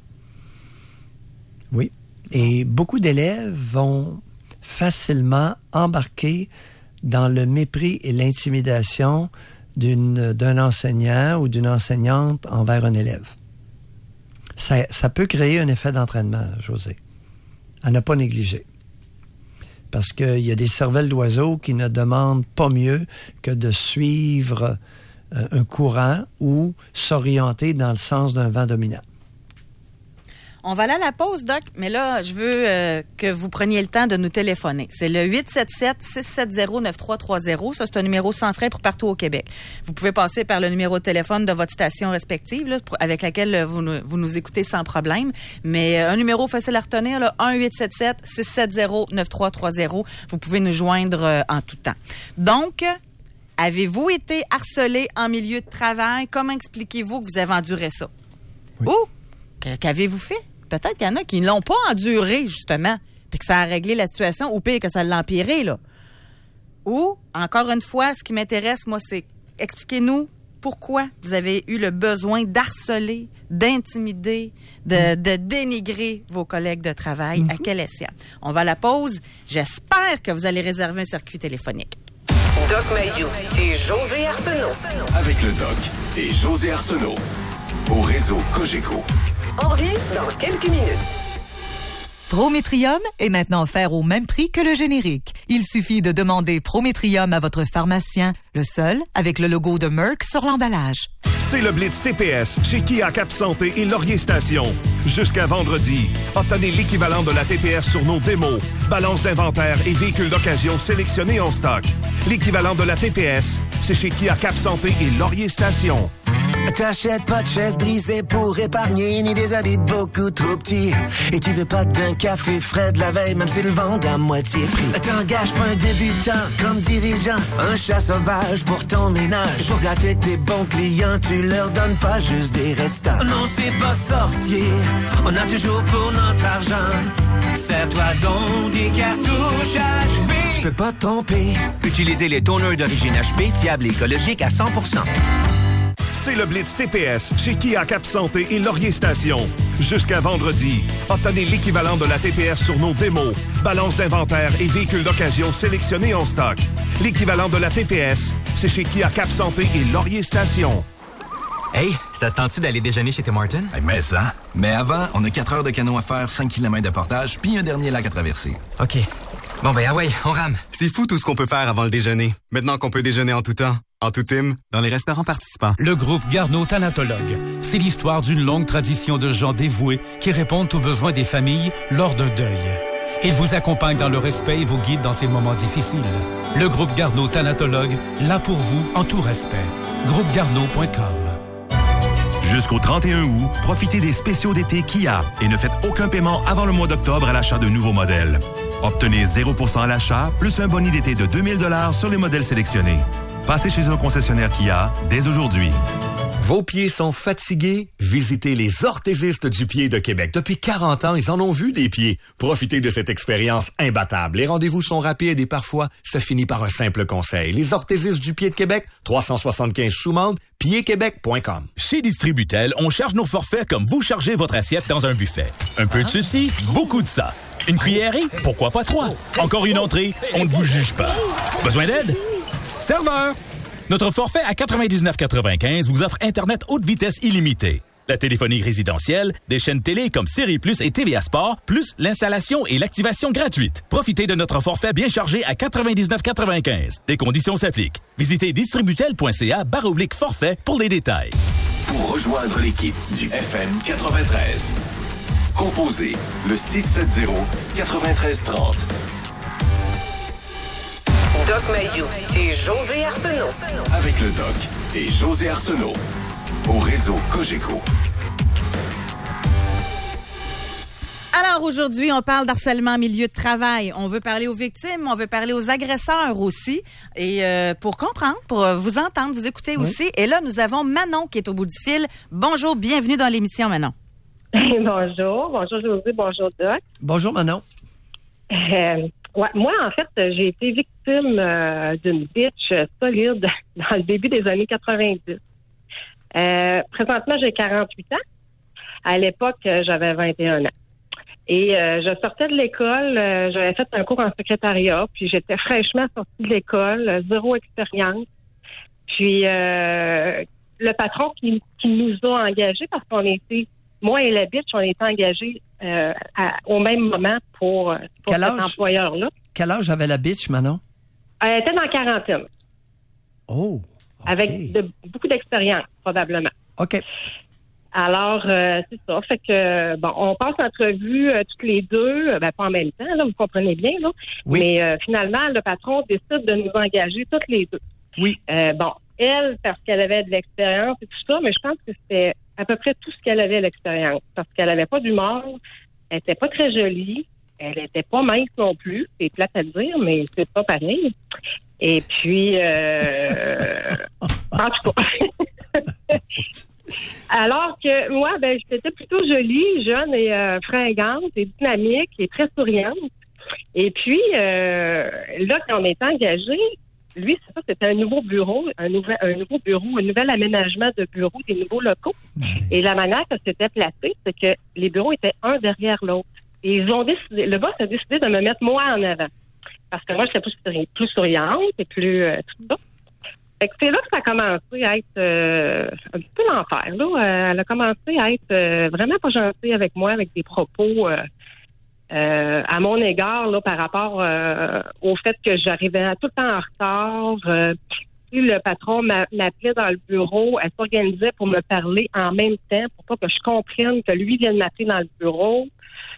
Oui. Et beaucoup d'élèves vont facilement embarquer dans le mépris et l'intimidation d'un enseignant ou d'une enseignante envers un élève. Ça peut créer un effet d'entraînement, José, à ne pas négliger. Parce qu'il y a des cervelles d'oiseaux qui ne demandent pas mieux que de suivre un courant ou s'orienter dans le sens d'un vent dominant. On va aller à la pause, Doc, mais là, je veux que vous preniez le temps de nous téléphoner. C'est le 877-670-9330. Ça, c'est un numéro sans frais pour partout au Québec. Vous pouvez passer par le numéro de téléphone de votre station respective, là, avec laquelle vous nous écoutez sans problème. Mais un numéro facile à retenir, là, 1-877-670-9330. Vous pouvez nous joindre en tout temps. Donc, avez-vous été harcelé en milieu de travail? Comment expliquez-vous que vous avez enduré ça? Oui. Ou, qu'avez-vous fait? Peut-être qu'il y en a qui ne l'ont pas enduré, justement, puis puis que ça a réglé la situation, ou pire que ça l'a empiré, là. Ou, encore une fois, ce qui m'intéresse, moi, c'est expliquez-nous pourquoi vous avez eu le besoin d'harceler, d'intimider, de dénigrer vos collègues de travail. À quel escient? On va à la pause. J'espère que vous allez réserver un circuit téléphonique. Doc Mayou et José Arsenault. Avec le Doc et José Arsenault. Au réseau Cogeco. On revient dans quelques minutes. Prométrium est maintenant offert au même prix que le générique. Il suffit de demander Prométrium à votre pharmacien, le seul avec le logo de Merck sur l'emballage. C'est le Blitz TPS chez Kia Cap Santé et Laurier Station. Jusqu'à vendredi, obtenez l'équivalent de la TPS sur nos démos, balances d'inventaire et véhicules d'occasion sélectionnés en stock. L'équivalent de la TPS, c'est chez Kia Cap Santé et Laurier Station. T'achètes pas de chaise brisée pour épargner, ni des habits beaucoup trop petits. Et tu veux pas d'un café frais de la veille, même si le vend à moitié prix. T'engages pas un débutant comme dirigeant, un chat sauvage pour ton ménage. Pour gâter tes bons clients, tu leur donnes pas juste des restants. Non, c'est pas sorcier, on a toujours pour notre argent. Serre-toi donc des cartouches HP. Tu peux pas te tromper. Utilisez les toners d'origine HP, fiables et écologiques à 100%. C'est le Blitz TPS chez Kia Cap Santé et Laurier Station. Jusqu'à vendredi, obtenez l'équivalent de la TPS sur nos démos, balances d'inventaire et véhicules d'occasion sélectionnés en stock. L'équivalent de la TPS, c'est chez Kia Cap Santé et Laurier Station. Hey, ça te tente-tu d'aller déjeuner chez Tim Hortons? Mais ça. Mais avant, on a 4 heures de canot à faire, 5 km de portage, puis un dernier lac à traverser. OK. Bon, ben, ah ouais, on rame. C'est fou tout ce qu'on peut faire avant le déjeuner. Maintenant qu'on peut déjeuner en tout temps, en tout team, dans les restaurants participants. Le groupe Garneau Thanatologue, c'est l'histoire d'une longue tradition de gens dévoués qui répondent aux besoins des familles lors d'un deuil. Ils vous accompagnent dans le respect et vous guident dans ces moments difficiles. Le groupe Garneau Thanatologue, là pour vous, en tout respect. groupegarneau.com. Jusqu'au 31 août, profitez des spéciaux d'été Kia et ne faites aucun paiement avant le mois d'octobre à l'achat de nouveaux modèles. Obtenez 0% à l'achat, plus un boni d'été de 2000 $ sur les modèles sélectionnés. Passez chez un concessionnaire Kia dès aujourd'hui. Vos pieds sont fatigués? Visitez les orthésistes du pied de Québec. Depuis 40 ans, ils en ont vu des pieds. Profitez de cette expérience imbattable. Les rendez-vous sont rapides et parfois, ça finit par un simple conseil. Les orthésistes du pied de Québec, 375 Choumonde, piedquebec.com. Chez Distributel, on charge nos forfaits comme vous chargez votre assiette dans un buffet. Un peu de ceci, beaucoup de ça. Une cuillerée? Pourquoi pas 3? Encore une entrée? On ne vous juge pas. Besoin d'aide? Serveur! Notre forfait à 99,95 vous offre Internet haute vitesse illimitée, la téléphonie résidentielle, des chaînes télé comme Série Plus et TVA Sport, plus l'installation et l'activation gratuite. Profitez de notre forfait bien chargé à 99,95. Des conditions s'appliquent. Visitez distributel.ca/forfait pour les détails. Pour rejoindre l'équipe du FM 93, composez le 670-9330. Doc Mayou et José Arsenault. Avec le Doc et José Arsenault. Au réseau Cogeco. Alors aujourd'hui, on parle d'harcèlement en milieu de travail. On veut parler aux victimes, on veut parler aux agresseurs aussi. Et pour comprendre, pour vous entendre, vous écouter aussi. Et là, nous avons Manon qui est au bout du fil. Bonjour, bienvenue dans l'émission, Manon. Bonjour José, bonjour Doc. Bonjour Manon. Ouais, moi, en fait, j'ai été victime d'une bitch solide dans le début des années 90. Présentement, j'ai 48 ans. À l'époque, j'avais 21 ans. Et je sortais de l'école, j'avais fait un cours en secrétariat, puis j'étais fraîchement sortie de l'école, zéro expérience. Puis le patron qui nous a engagés, parce qu'on était, moi et la bitch, on était engagés au même moment pour cet employeur-là. Quel âge avait la bitch, Manon? Elle était dans la quarantaine. Oh! Okay. Avec beaucoup d'expérience, probablement. OK. Alors, c'est ça. Fait que, bon, on passe l'entrevue toutes les deux, pas en même temps, là, vous comprenez bien, là. Oui. Mais finalement, le patron décide de nous engager toutes les deux. Oui. Bon, elle, parce qu'elle avait de l'expérience et tout ça, mais je pense que c'était à peu près tout ce qu'elle avait l'expérience. Parce qu'elle avait pas d'humour, elle était pas très jolie, elle était pas mince non plus. C'est plate à dire, mais c'est pas pareil. Et puis, en tout cas. Alors que moi, j'étais plutôt jolie, jeune et fringante et dynamique et très souriante. Et puis, là, quand on est engagé, lui, c'est ça, c'était un nouveau bureau, un nouvel aménagement de bureaux, des nouveaux locaux. Et la manière que c'était placé, c'est que les bureaux étaient un derrière l'autre. Et ils ont décidé, le boss a décidé de me mettre moi en avant. Parce que moi, j'étais plus souriante et plus tout ça. Fait que c'est là que ça a commencé à être un petit peu l'enfer. Là, elle a commencé à être vraiment pas gentille avec moi, avec des propos à mon égard là, par rapport au fait que j'arrivais tout le temps en retard. Puis le patron m'appelait dans le bureau, elle s'organisait pour me parler en même temps pour pas que je comprenne que lui vienne m'appeler dans le bureau.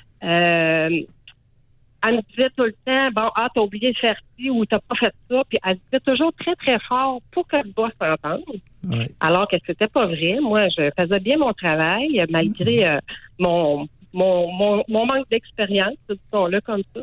Elle me disait tout le temps, bon, t'as oublié de faire ci ou t'as pas fait ça. Puis elle disait toujours très, très fort pour que le boss s'entende. Ouais. Alors que c'était pas vrai. Moi, je faisais bien mon travail, malgré mon manque d'expérience, disons-le comme ça.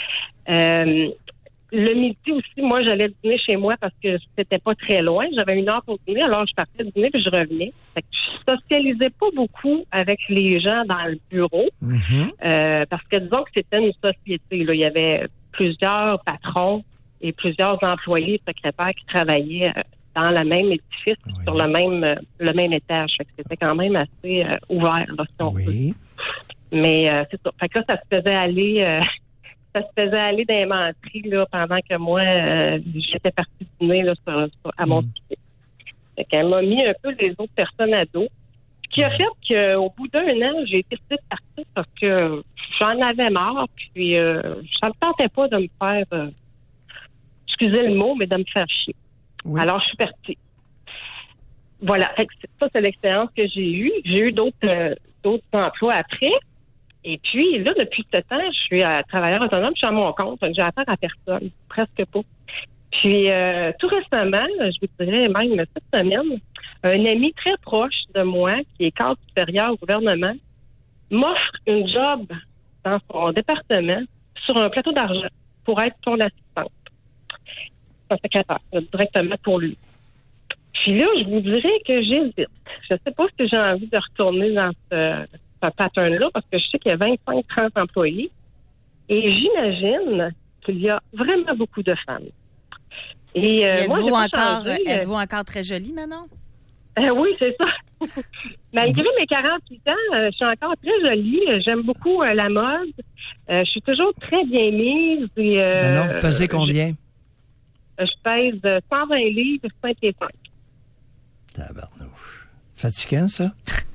Le midi aussi, moi, j'allais dîner chez moi parce que c'était pas très loin. J'avais 1 heure pour dîner, alors je partais dîner puis je revenais. Fait que je socialisais pas beaucoup avec les gens dans le bureau parce que disons que c'était une société. Là. Il y avait plusieurs patrons et plusieurs employés secrétaires qui travaillaient dans le même édifice, sur le même étage. Fait que c'était quand même assez ouvert, là, si on peut. Mais c'est ça. Fait que là, ça se faisait aller... Ça se faisait aller dans les menteries là, pendant que moi, j'étais partie dîner là, à mon ticket. Fait qu'elle m'a mis un peu les autres personnes à dos. Ce qui a fait qu'au bout d'1 an, j'ai décidé de partir parce que j'en avais marre. Puis ça ne me tentait pas de me faire, excusez le mot, mais de me faire chier. Oui. Alors, je suis partie. Voilà. Fait que ça, c'est l'expérience que j'ai eue. J'ai eu d'autres emplois après. Et puis, là, depuis ce temps, je suis travailleur autonome, je suis à mon compte, donc j'ai affaire à personne, presque pas. Puis, tout récemment, je vous dirais même cette semaine, un ami très proche de moi, qui est cadre supérieur au gouvernement, m'offre une job dans son département sur un plateau d'argent pour être son assistante. Son secrétaire, directement pour lui. Puis là, je vous dirais que j'hésite. Je sais pas si j'ai envie de retourner dans ce pattern-là, parce que je sais qu'il y a 25-30 employés. Et j'imagine qu'il y a vraiment beaucoup de femmes. Et êtes-vous encore très jolie, Manon? Oui, c'est ça. Malgré mes 48 ans, je suis encore très jolie. J'aime beaucoup la mode. Je suis toujours très bien mise. Et, Manon, vous pesez combien? Je pèse 120 livres, 5 pieds 5. Tabarnouche. Fatigant, ça?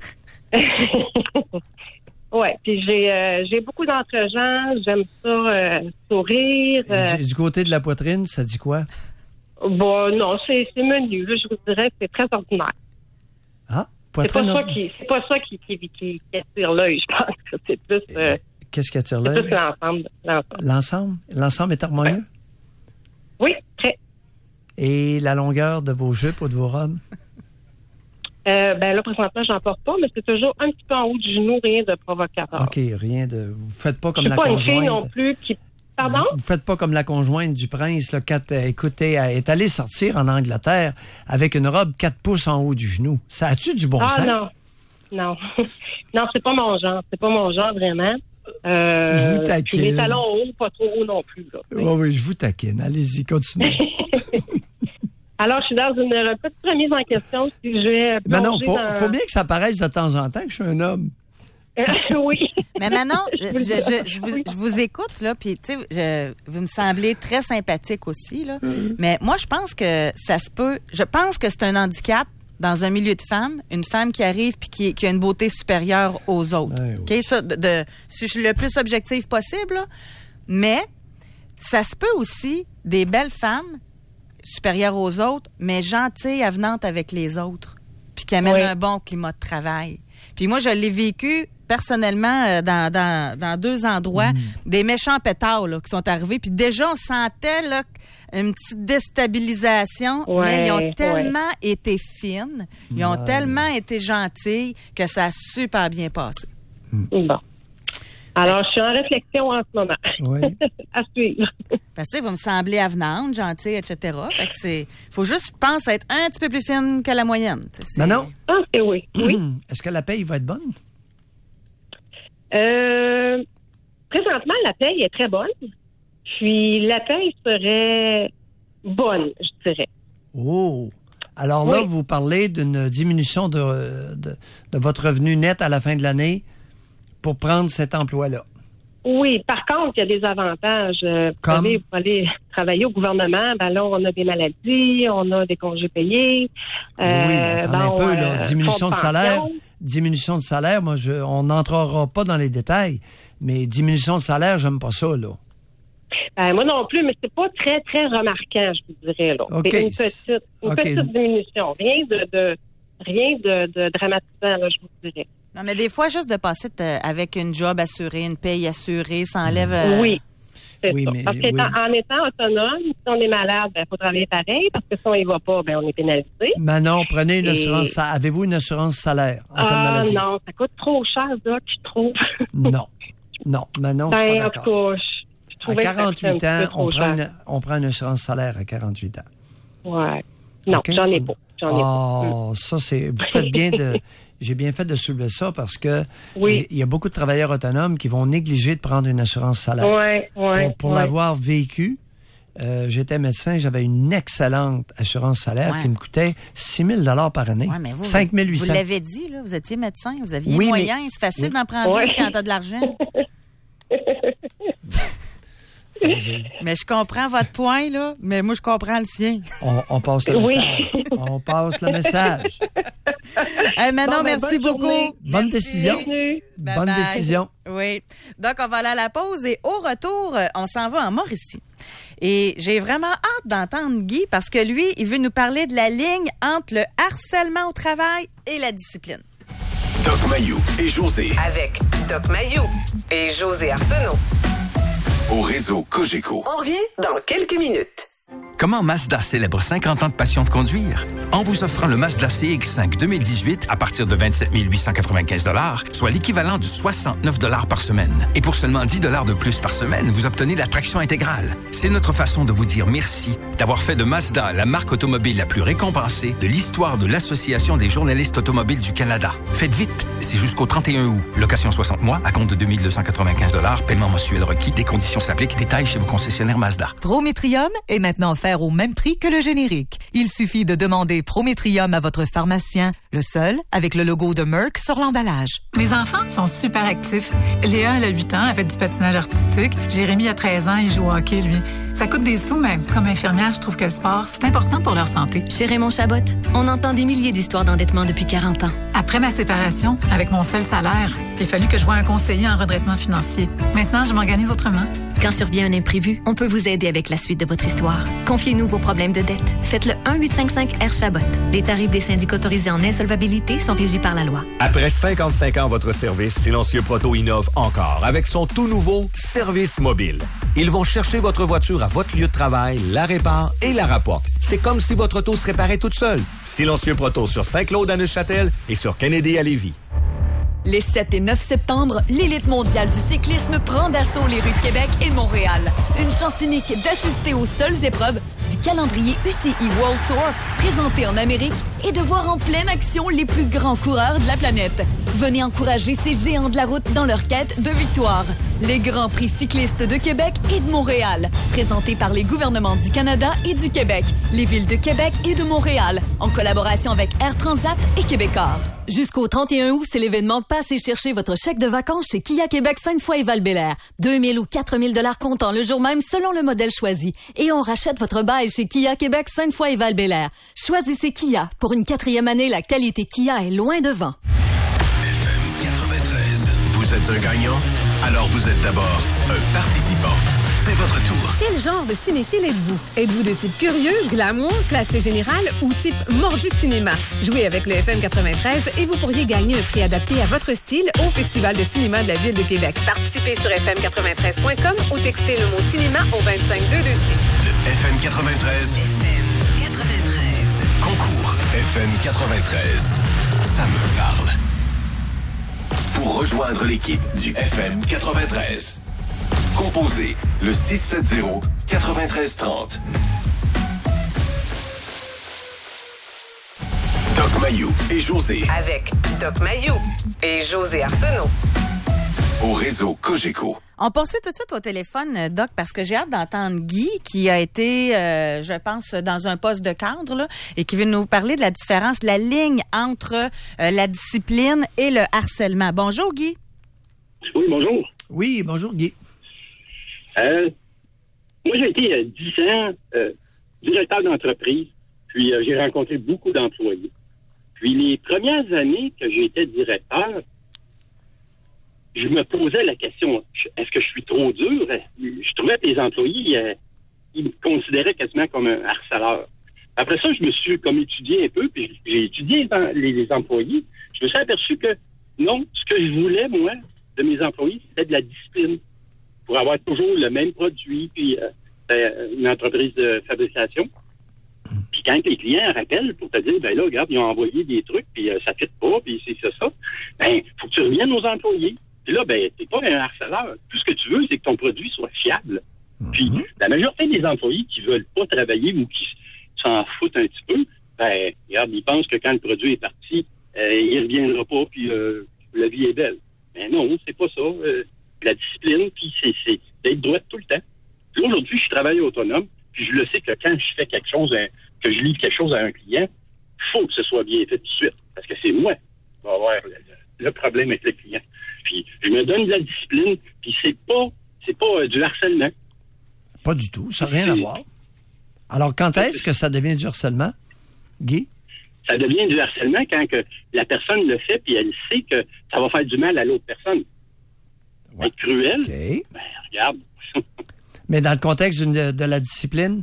Oui, puis j'ai beaucoup d'entre-gens, j'aime ça sourire. Du côté de la poitrine, ça dit quoi? Bon, non, c'est menu, là, je vous dirais que c'est très ordinaire. Ah, poitrine. C'est pas ça qui attire l'œil, je pense que c'est plus... Qu'est-ce qui attire l'œil? C'est plus l'ensemble. L'ensemble? L'ensemble est harmonieux? Oui, très. Et la longueur de vos jupes ou de vos robes? Ben là, présentement, j'en porte pas, mais c'est toujours un petit peu en haut du genou, rien de provocateur. OK, rien de... Vous faites pas comme la conjointe. Je suis pas une fille non plus qui... Pardon? Vous faites pas comme la conjointe du prince, là, quand, écoutez, elle est allée sortir en Angleterre avec une robe 4 pouces en haut du genou. Ça a-tu du bon sens? Non. Non, c'est pas mon genre. C'est pas mon genre, vraiment. Je vous taquine. Puis les talons hauts, pas trop hauts non plus. Oui, je vous taquine. Allez-y, continuez. Alors, je suis dans une petite remise en question. Si je vais mais non, faut bien que ça paraisse de temps en temps que je suis un homme. Oui. Mais Manon, je vous écoute, là, puis, tu sais, vous me semblez très sympathique aussi, là. Mais moi, je pense que ça se peut. Je pense que c'est un handicap dans un milieu de femmes, une femme qui arrive puis qui a une beauté supérieure aux autres. Ouais, oui. OK? Ça, si je suis le plus objectif possible, là. Mais ça se peut aussi des belles femmes supérieures aux autres, mais gentilles, avenantes avec les autres, puis qui amènent un bon climat de travail. Puis moi, je l'ai vécu personnellement dans 2 endroits, des méchants pétards là, qui sont arrivés, puis déjà, on sentait là, une petite déstabilisation, mais ils ont tellement été fines, ils ont tellement été gentilles que ça a super bien passé. Bon. Alors, je suis en réflexion en ce moment. Oui. À suivre. Parce que vous me semblez avenante, gentille, etc. Fait que c'est... faut juste penser être un petit peu plus fine que la moyenne. Manon? Ah, c'est oui. Est-ce que la paye va être bonne? Présentement, la paye est très bonne. Puis la paye serait bonne, je dirais. Oh! Alors là, Oui. vous parlez d'une diminution de votre revenu net à la fin de l'année pour prendre cet emploi-là. Oui, par contre, il y a des avantages. Comme? Vous allez travailler au gouvernement, ben là, on a des maladies, on a des congés payés. Oui, mais attendez un peu, là. Diminution fonds de salaire. pension. Diminution de salaire, moi, on n'entrera pas dans les détails, mais diminution de salaire, j'aime pas ça, là. Ben, moi non plus, mais c'est pas très, très remarquant, je vous dirais, là. OK. C'est une petite diminution. Rien de dramatisant, là, je vous dirais. Non, mais des fois, juste de passer avec une job assurée, une paye assurée, ça enlève... Oui, c'est Oui, ça. mais- Parce que oui. en étant autonome, si on est malade, ben, faut travailler pareil, parce que si on y va pas, ben, on est pénalisé. Manon, prenez une Et- assurance. Avez-vous une assurance salaire en cas de Ah maladie? non, ça coûte trop cher, Doc, je trouve. Non. Non, Manon, je suis Ben, pas en tout d'accord. cas, je À trouvais que ça coûtait 48 un petit ans, peu trop cher. on prend une assurance salaire à 48 ans. Ouais. Non, OK? j'en ai pas. Oh, ça, c'est. Vous faites bien de. J'ai bien fait de soulever ça parce que Oui. il y a beaucoup de travailleurs autonomes qui vont négliger de prendre une assurance salaire. Ouais, Pour l'avoir vécu, j'étais médecin, j'avais une excellente assurance salaire Ouais. qui me coûtait 6 000 par année. Ouais, mais vous, 5 800. vous l'avez dit, là, vous étiez médecin, vous aviez Oui, moyen, mais- c'est facile oui. d'en prendre Ouais. une quand t'as de l'argent. Mais je comprends votre point, là, mais moi, je comprends le sien. On passe le Oui. message. On passe le message. Hey, Manon, Bon, ben, merci bonne beaucoup. journée. Bonne Merci. décision. Bienvenue. Bye Bonne bye. décision. Oui. Donc, on va aller à la pause et au retour, on s'en va en Mauricie. Et j'ai vraiment hâte d'entendre Guy parce que lui, il veut nous parler de la ligne entre le harcèlement au travail et la discipline. Doc Mayou et José Avec Doc Mayou et José Arsenault. au réseau Cogeco. On revient dans quelques minutes. Comment Mazda célèbre 50 ans de passion de conduire? En vous offrant le Mazda CX-5 2018 à partir de 27 895 $, soit l'équivalent de 69 $ par semaine. Et pour seulement 10 $ de plus par semaine, vous obtenez la traction intégrale. C'est notre façon de vous dire merci d'avoir fait de Mazda la marque automobile la plus récompensée de l'histoire de l'Association des journalistes automobiles du Canada. Faites vite, c'est jusqu'au 31 août. Location 60 mois à compte de 2 295 $, paiement mensuel requis. Des conditions s'appliquent. Détails chez vos concessionnaires Mazda. Prométrium est maintenant offert au même prix que le générique. Il suffit de demander Prométrium à votre pharmacien, le seul avec le logo de Merck sur l'emballage. Mes enfants sont super actifs. Léa, elle a 8 ans, elle fait du patinage artistique. Jérémy a 13 ans, il joue au hockey, lui. Ça coûte des sous, mais comme infirmière, je trouve que le sport, c'est important pour leur santé. Chez Raymond Chabot, on entend des milliers d'histoires d'endettement depuis 40 ans. Après ma séparation, avec mon seul salaire, il a fallu que je voie un conseiller en redressement financier. Maintenant, je m'organise autrement. Quand survient un imprévu, on peut vous aider avec la suite de votre histoire. Confiez-nous vos problèmes de dette. Faites le 1-855-R-Chabot. Les tarifs des syndics autorisés en insolvabilité sont régis par la loi. Après 55 ans à votre service, Silencieux Proto innove encore avec son tout nouveau service mobile. Ils vont chercher votre voiture à votre lieu de travail, la réparent et la rapportent. C'est comme si votre auto se réparait toute seule. Silencieux Proto sur Saint-Claude à Neuchâtel et sur Kennedy à Lévis. Les 7 et 9 septembre, l'élite mondiale du cyclisme prend d'assaut les rues de Québec et de Montréal. Une chance unique d'assister aux seules épreuves du calendrier UCI World Tour présenté en Amérique et de voir en pleine action les plus grands coureurs de la planète. Venez encourager ces géants de la route dans leur quête de victoire. Les Grands Prix cyclistes de Québec et de Montréal, présentés par les gouvernements du Canada et du Québec, les villes de Québec et de Montréal, en collaboration avec Air Transat et Québécois. Jusqu'au 31 août, c'est l'événement Passez chercher votre chèque de vacances chez Kia Québec Sainte-Foy et Val-Bélair. 2 000 ou 4 000 $ comptant le jour même selon le modèle choisi. Et on rachète votre bail chez Kia Québec Sainte-Foy et Val-Bélair. Choisissez Kia. Pour une 4e année, la qualité Kia est loin devant. FM 93. Vous êtes un gagnant? Alors vous êtes d'abord un participant. C'est votre tour. Quel genre de cinéphile êtes-vous? Êtes-vous de type curieux, glamour, classé général ou type mordu de cinéma? Jouez avec le FM 93 et vous pourriez gagner un prix adapté à votre style au Festival de cinéma de la Ville de Québec. Participez sur fm93.com ou textez le mot cinéma au 25226. Le FM 93. FM 93. Concours FM 93. Ça me parle. Pour rejoindre l'équipe du FM 93, composez le 670-9330. Doc Mayou et José. Avec Doc Mayou et José Arsenault. au réseau Cogeco. On poursuit tout de suite au téléphone, Doc, parce que j'ai hâte d'entendre Guy, qui a été, je pense, dans un poste de cadre, là, et qui veut nous parler de la différence, la ligne entre la discipline et le harcèlement. Bonjour, Guy. Oui, bonjour. Oui, bonjour, Guy. Moi, j'ai été 10 ans directeur d'entreprise, puis j'ai rencontré beaucoup d'employés. Puis les premières années que j'étais directeur, je me posais la question, est-ce que je suis trop dur? Je trouvais que les employés, ils me considéraient quasiment comme un harceleur. Après ça, je me suis comme étudié un peu, puis j'ai étudié les employés. Je me suis aperçu que non, ce que je voulais, moi, de mes employés, c'était de la discipline. Pour avoir toujours le même produit, puis une entreprise de fabrication. Puis quand les clients rappellent pour te dire, ben là, regarde, ils ont envoyé des trucs, puis ça ne fit pas, puis c'est ça, ben, faut que tu reviennes aux employés. Puis là, ben, t'es pas un harceleur. Tout ce que tu veux, c'est que ton produit soit fiable. Puis la majorité des employés qui veulent pas travailler ou qui s'en foutent un petit peu, ben, regarde, ils pensent que quand le produit est parti, il reviendra pas, puis la vie est belle. Mais non, c'est pas ça. La discipline, puis c'est d'être droit tout le temps. Puis aujourd'hui, je travaille autonome, puis je le sais que quand je fais quelque chose, que je livre quelque chose à un client, il faut que ce soit bien fait tout de suite. Parce que c'est moi qui va avoir le problème avec le client. Puis je me donne de la discipline, puis c'est pas du harcèlement. Pas du tout, ça n'a rien à voir. Alors, quand est-ce que ça devient du harcèlement, Guy? Ça devient du harcèlement quand que la personne le fait, puis elle sait que ça va faire du mal à l'autre personne. Ouais. Être cruel, ben regarde. Mais dans le contexte de la discipline?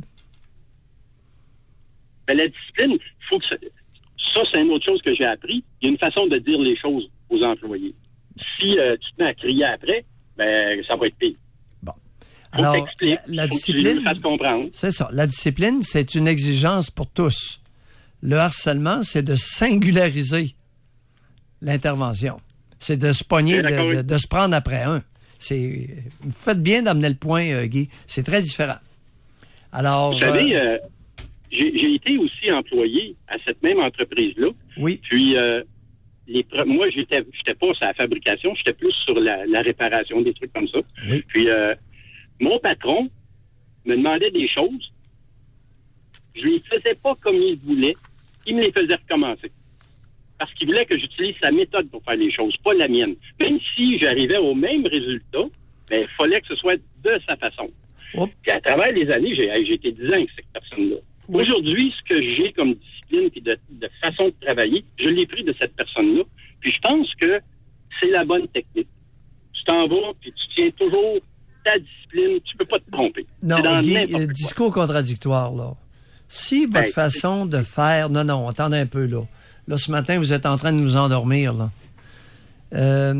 Ben, la discipline, il faut que ça, c'est une autre chose que j'ai appris. Il y a une façon de dire les choses aux employés. Si tu te mets à crier après, ben ça va être pire. Bon. Alors, la discipline, c'est ça. La discipline, c'est une exigence pour tous. Le harcèlement, c'est de singulariser l'intervention. C'est de se pogner, de se prendre après un. Vous faites bien d'amener le point, Guy. C'est très différent. Alors, vous savez, j'ai été aussi employé à cette même entreprise-là. Oui. Puis, moi, j'étais pas sur la fabrication, j'étais plus sur la réparation, des trucs comme ça. Oui. Puis, mon patron me demandait des choses. Je les faisais pas comme il voulait. Il me les faisait recommencer. Parce qu'il voulait que j'utilise sa méthode pour faire les choses, pas la mienne. Même si j'arrivais au même résultat, ben, il fallait que ce soit de sa façon. Puis à travers les années, j'ai été 10 ans avec cette personne-là. Aujourd'hui, ce que j'ai comme discipline et de façon de travailler, je l'ai pris de cette personne-là. Puis je pense que c'est la bonne technique. Tu t'en vas, puis tu tiens toujours ta discipline, tu peux pas te tromper. Non, Guy, discours contradictoire, là. Si votre façon de faire... Non, attendez un peu, là. Là, ce matin, vous êtes en train de nous endormir, là.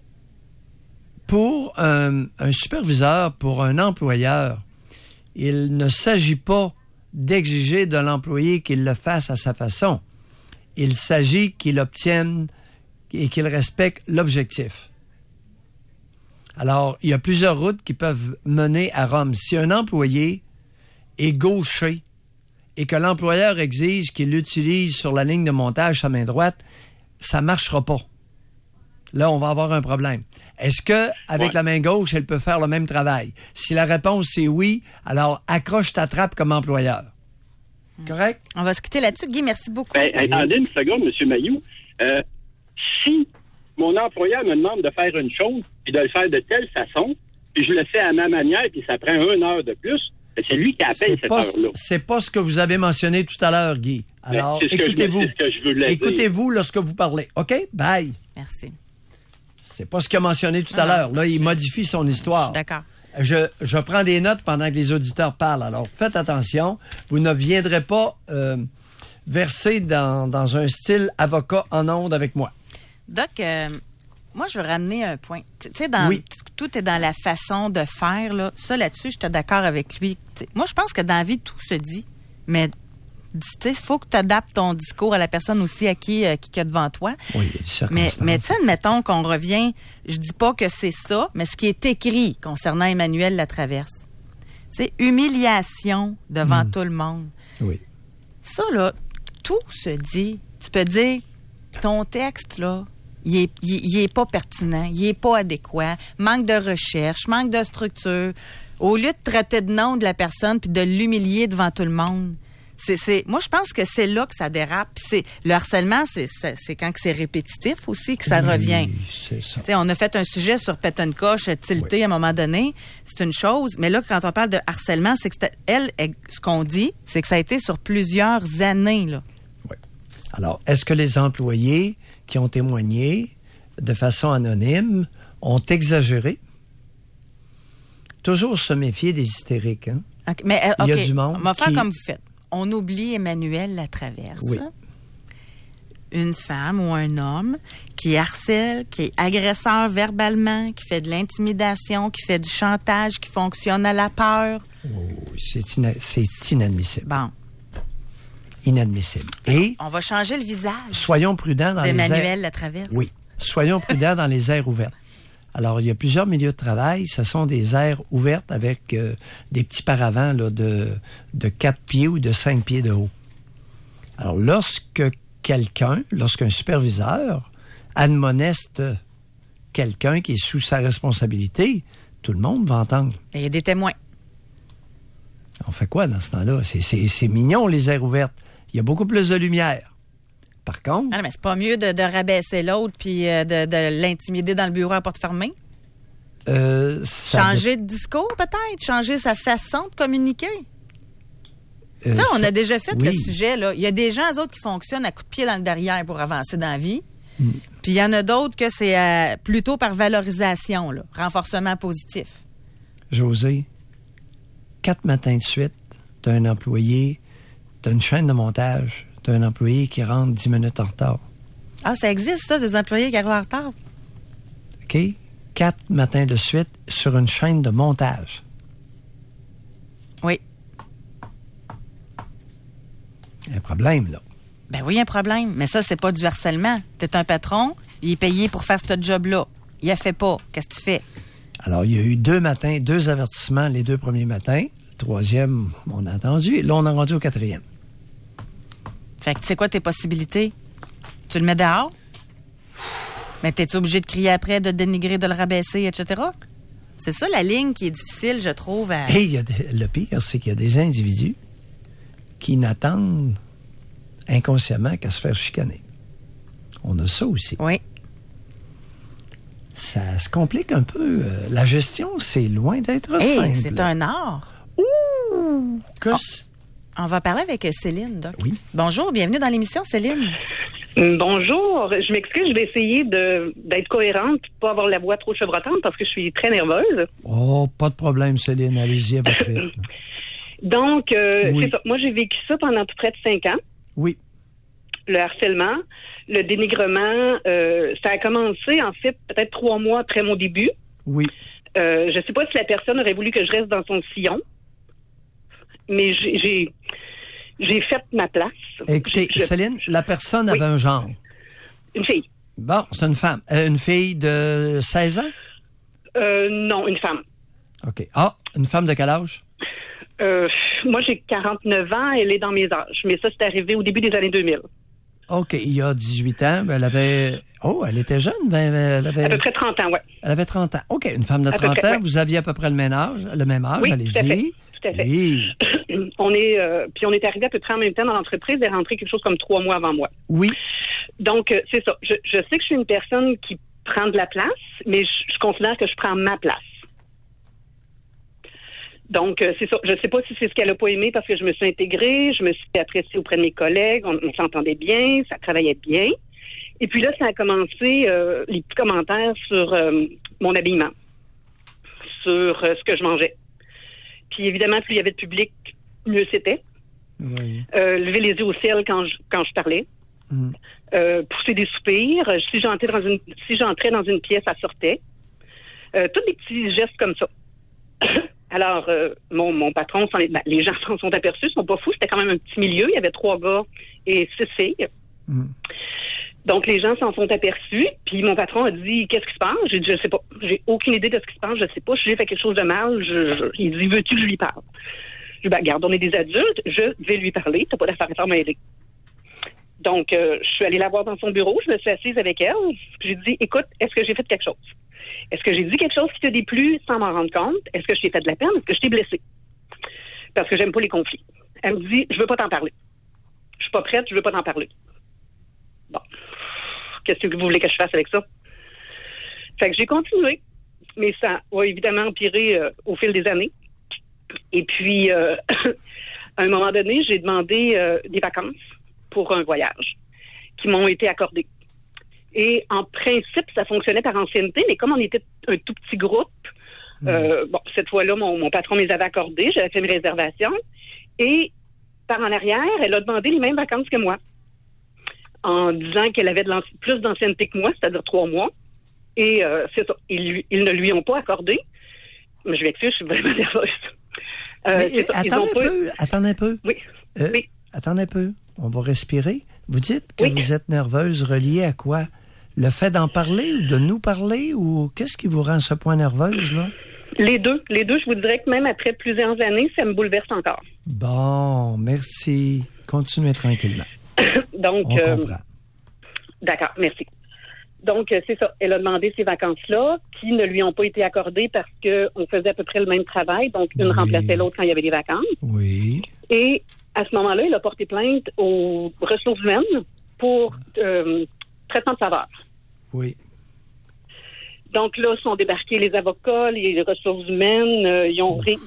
Pour un superviseur, pour un employeur, il ne s'agit pas d'exiger de l'employé qu'il le fasse à sa façon. Il s'agit qu'il obtienne et qu'il respecte l'objectif. Alors, il y a plusieurs routes qui peuvent mener à Rome. Si un employé est gaucher et que l'employeur exige qu'il l'utilise sur la ligne de montage sa main droite, ça ne marchera pas. Là, on va avoir un problème. Est-ce que avec la main gauche, elle peut faire le même travail? Si la réponse c'est oui, alors accroche ta trappe comme employeur. Correct? On va se quitter là-dessus. Guy, merci beaucoup. Attendez une seconde, M. Mailloux. Si mon employeur me demande de faire une chose et de le faire de telle façon, puis je le fais à ma manière, puis ça prend 1 heure de plus, c'est lui qui appelle cette heure-là. C'est pas ce que vous avez mentionné tout à l'heure, Guy. Alors, écoutez-vous. C'est ce que je veux dire. Écoutez-vous lorsque vous parlez. OK? Bye. Merci. C'est pas ce qu'il a mentionné tout à l'heure. Là, il modifie son histoire. D'accord. Je prends des notes pendant que les auditeurs parlent. Alors, faites attention. Vous ne viendrez pas verser dans un style avocat en ondes avec moi. Doc, moi, je veux ramener un point. Tu sais, tout est dans la façon de faire. Là. Ça, là-dessus, j'étais d'accord avec lui. T'sais, moi, je pense que dans la vie, tout se dit. Mais il faut que tu adaptes ton discours à la personne aussi à qui est devant toi. Oui, il y a des circonstances. Mais tu sais, admettons qu'on revient, je dis pas que c'est ça, mais ce qui est écrit concernant Emmanuel Latraverse. C'est humiliation devant tout le monde. Oui. Ça, là, tout se dit. Tu peux dire, ton texte, là, il est pas pertinent, il est pas adéquat, manque de recherche, manque de structure. Au lieu de traiter de nom de la personne puis de l'humilier devant tout le monde, moi, je pense que c'est là que ça dérape. Le harcèlement, c'est quand c'est répétitif aussi que ça revient. C'est ça. T'sais, on a fait un sujet sur pète-une-coche, tilté à un moment donné. C'est une chose. Mais là, quand on parle de harcèlement, c'est que ce qu'on dit, c'est que ça a été sur plusieurs années, là. Oui. Alors, est-ce que les employés qui ont témoigné de façon anonyme ont exagéré? Toujours se méfier des hystériques, hein? Okay. Mais, il y a du monde on va faire comme vous faites. On oublie Emmanuel Latraverse. Oui. Une femme ou un homme qui harcèle, qui est agresseur verbalement, qui fait de l'intimidation, qui fait du chantage, qui fonctionne à la peur. Oh, c'est inadmissible. Bon. Inadmissible. Et on va changer le visage. Soyons prudents dans d'Emmanuel Latraverse. Oui. Soyons prudents dans les aires ouvertes. Alors, il y a plusieurs milieux de travail. Ce sont des aires ouvertes avec des petits paravents là, de 4 pieds ou de 5 pieds de haut. Alors, lorsqu'un superviseur admoneste quelqu'un qui est sous sa responsabilité, tout le monde va entendre. Et il y a des témoins. On fait quoi dans ce temps-là? C'est mignon, les aires ouvertes. Il y a beaucoup plus de lumière. Par contre... Ah non, mais c'est pas mieux de rabaisser l'autre puis de l'intimider dans le bureau à porte fermée? Changer de discours, peut-être? Changer sa façon de communiquer? On a déjà fait le sujet, là. Il y a des gens, eux autres, qui fonctionnent à coups de pied dans le derrière pour avancer dans la vie. Puis il y en a d'autres que c'est plutôt par valorisation, là, renforcement positif. José, 4 matins de suite, t'as un employé, t'as une chaîne de montage... T'as un employé qui rentre 10 minutes en retard. Ah, ça existe, ça, des employés qui arrivent en retard? OK. 4 matins de suite sur une chaîne de montage. Oui. Il y a un problème, là. Ben oui, il y a un problème. Mais ça, c'est pas du harcèlement. T'es un patron, il est payé pour faire ce job-là. Il a fait pas. Qu'est-ce que tu fais? Alors, il y a eu 2 matins, 2 avertissements les 2 premiers matins. Le 3e, on a entendu. Là, on est rendu au 4e. Fait que c'est quoi tes possibilités? Tu le mets dehors? Mais t'es-tu obligé de crier après, de dénigrer, de le rabaisser, etc.? C'est ça la ligne qui est difficile, je trouve. Et le pire, c'est qu'il y a des individus qui n'attendent inconsciemment qu'à se faire chicaner. On a ça aussi. Oui. Ça se complique un peu. La gestion, c'est loin d'être simple. C'est un art. Ouh! On va parler avec Céline, Doc. Oui. Bonjour, bienvenue dans l'émission, Céline. Bonjour, je m'excuse, je vais essayer d'être cohérente et de pas avoir la voix trop chevrotante parce que je suis très nerveuse. Oh, pas de problème, Céline, allez-y à votre rythme. Donc, c'est ça. Moi, j'ai vécu ça pendant près de 5 ans. Oui. Le harcèlement, le dénigrement, ça a commencé, en fait, peut-être 3 mois après mon début. Oui. Je sais pas si la personne aurait voulu que je reste dans son sillon, mais j'ai fait ma place. Écoutez, Céline, la personne avait un genre. Une fille. Bon, c'est une femme. Une fille de 16 ans? Non, une femme. OK. Ah, une femme de quel âge? Moi, j'ai 49 ans. Elle est dans mes âges. Mais ça, c'est arrivé au début des années 2000. OK. Il y a 18 ans, elle avait... Oh, elle était jeune. Elle avait... À peu près 30 ans, oui. Elle avait 30 ans. OK. Une femme de 30 ans, vous aviez à peu près le même âge. Oui, allez-y. Tout à fait. Oui. On est arrivé à peu près en même temps dans l'entreprise. Elle est rentrée quelque chose comme 3 mois avant moi. Oui. Donc, c'est ça. Je sais que je suis une personne qui prend de la place, mais je considère que je prends ma place. Donc, c'est ça. Je sais pas si c'est ce qu'elle a pas aimé parce que je me suis intégrée, je me suis appréciée auprès de mes collègues, on s'entendait bien, ça travaillait bien. Et puis là, ça a commencé les petits commentaires sur mon habillement, sur ce que je mangeais. Puis évidemment, plus il y avait de public, mieux c'était. Oui. Lever les yeux au ciel quand je parlais. Pousser des soupirs. Si j'entrais dans une pièce, ça sortait. Tous des petits gestes comme ça. Alors, mon patron, les gens s'en sont aperçus, ils sont pas fous. C'était quand même un petit milieu. Il y avait 3 gars et 6 filles. Donc, les gens s'en sont aperçus. Puis, mon patron a dit, qu'est-ce qui se passe? J'ai dit, je sais pas. J'ai aucune idée de ce qui se passe. Je sais pas. Si j'ai fait quelque chose de mal, il dit, veux-tu que je lui parle? Je dis, regarde, on est des adultes. Je vais lui parler. T'as pas d'affaire à faire m'aider. Donc, je suis allée la voir dans son bureau, je me suis assise avec elle, puis j'ai dit, écoute, est-ce que j'ai fait quelque chose? Est-ce que j'ai dit quelque chose qui te déplut sans m'en rendre compte? Est-ce que je t'ai fait de la peine? Est-ce que je t'ai blessé? Parce que j'aime pas les conflits. Elle me dit, je veux pas t'en parler. Je suis pas prête, je veux pas t'en parler. Bon. Qu'est-ce que vous voulez que je fasse avec ça? Fait que j'ai continué, mais ça a évidemment empiré au fil des années. Et puis, à un moment donné, j'ai demandé des vacances pour un voyage qui m'ont été accordées. Et en principe, ça fonctionnait par ancienneté, mais comme on était un tout petit groupe, cette fois-là, mon patron me les avait accordées, j'avais fait mes réservations, et par en arrière, elle a demandé les mêmes vacances que moi, en disant qu'elle avait plus d'ancienneté que moi, c'est-à-dire 3 mois, et c'est ça, ils ne lui ont pas accordé, mais je m'excuse, je suis vraiment nerveuse. Attendez un peu. Oui. Oui. Attendez un peu. On va respirer. Vous dites que vous êtes nerveuse reliée à quoi? Le fait d'en parler ou de nous parler ou qu'est-ce qui vous rend à ce point nerveuse, là? Les deux. Je vous dirais que même après plusieurs années, ça me bouleverse encore. Bon, merci. Continuez tranquillement. Donc, on comprend. D'accord, merci. Donc, c'est ça. Elle a demandé ces vacances-là qui ne lui ont pas été accordées parce qu'on faisait à peu près le même travail. Donc, une remplaçait l'autre quand il y avait des vacances. Oui. Et à ce moment-là, elle a porté plainte aux ressources humaines pour traitement de faveur. Oui. Donc là, sont débarqués les avocats, les ressources humaines. Ils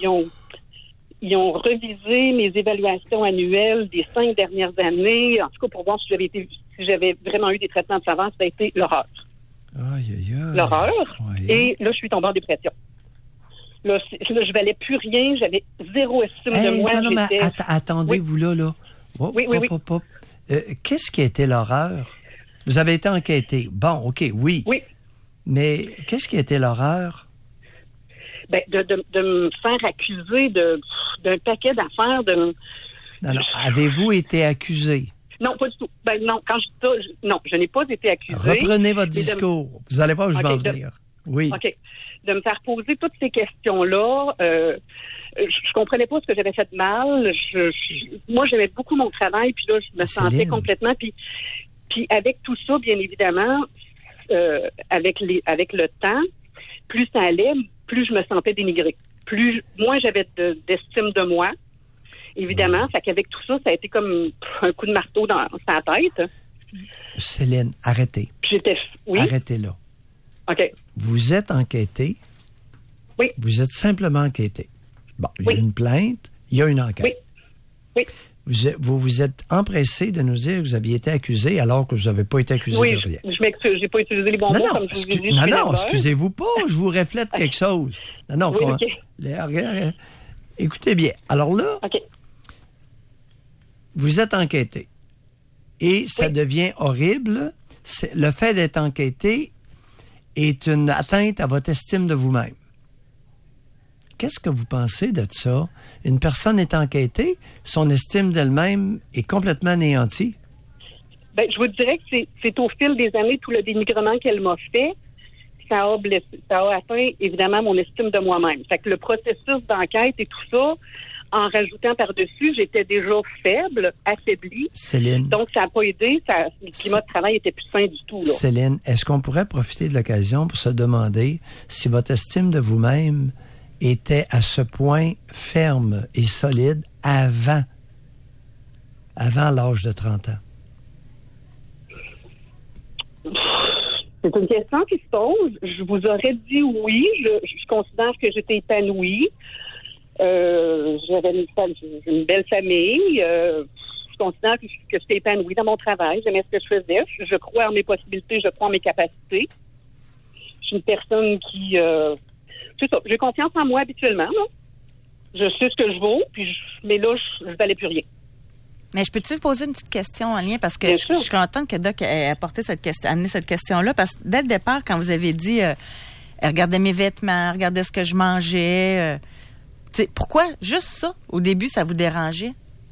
ont revisé mes évaluations annuelles des 5 dernières années. En tout cas, pour voir si j'avais vraiment eu des traitements de faveur, ça a été l'horreur. L'horreur. Oui. Et là, je suis tombée en dépression. Là, je valais plus rien. J'avais zéro estime de moi. Non, mais attendez-vous là. Oh, oui. Qu'est-ce qui a été l'horreur? Vous avez été enquêté. Bon, OK, oui. Oui. Mais qu'est-ce qui a été l'horreur? Ben, de me faire accuser d'un paquet d'affaires. Non. Avez-vous été accusé? Non, pas du tout. Ben non, quand je dis ça, non, je n'ai pas été accusée. Reprenez votre discours. Vous allez voir où je vais en venir. Oui. OK. De me faire poser toutes ces questions-là. Je comprenais pas ce que j'avais fait de mal. Moi, j'aimais beaucoup mon travail, puis là, je me sentais complètement. Puis avec tout ça, bien évidemment, avec le temps, plus ça allait, plus je me sentais dénigrée. Plus moins j'avais d'estime de moi, évidemment. Fait qu'avec tout ça, ça a été comme un coup de marteau dans sa tête. Céline, arrêtez. Oui. Arrêtez là. OK. Vous êtes enquêtée. Oui. Vous êtes simplement enquêtée. Bon, il y a une plainte, il y a une enquête. Oui. Vous vous êtes empressé de nous dire que vous aviez été accusé alors que vous n'avez pas été accusé de rien. Oui, je m'excuse, j'ai pas utilisé les bons mots comme je vous ai dit. Non, excusez-vous pas, je vous reflète quelque chose. Non, oui, OK. Écoutez bien. Alors là, vous êtes enquêté. Et ça devient horrible. Le fait d'être enquêté est une atteinte à votre estime de vous-même. Qu'est-ce que vous pensez de ça? Une personne est enquêtée, son estime d'elle-même est complètement anéantie? Ben, je vous dirais que c'est au fil des années, tout le dénigrement qu'elle m'a fait, ça a atteint évidemment mon estime de moi-même. Fait que le processus d'enquête et tout ça, en rajoutant par-dessus, j'étais déjà faible, affaiblie. Céline. Donc, ça n'a pas aidé. Le climat de travail était plus sain du tout. Là. Céline, est-ce qu'on pourrait profiter de l'occasion pour se demander si votre estime de vous-même était à ce point ferme et solide avant l'âge de 30 ans? C'est une question qui se pose. Je vous aurais dit oui. Je considère que j'étais épanouie. J'avais une belle famille. Je considère que j'étais épanouie dans mon travail. J'aimais ce que je faisais. Je crois en mes possibilités. Je crois en mes capacités. Je suis une personne qui... c'est ça. J'ai confiance en moi habituellement. Là. Je sais ce que je vaux, mais là, je ne valais plus rien. Mais je peux-tu vous poser une petite question en lien? Parce que je suis contente que Doc ait amené cette question-là. Parce que dès le départ, quand vous avez dit regardez mes vêtements, regardez ce que je mangeais, pourquoi juste ça, au début, ça vous dérangeait?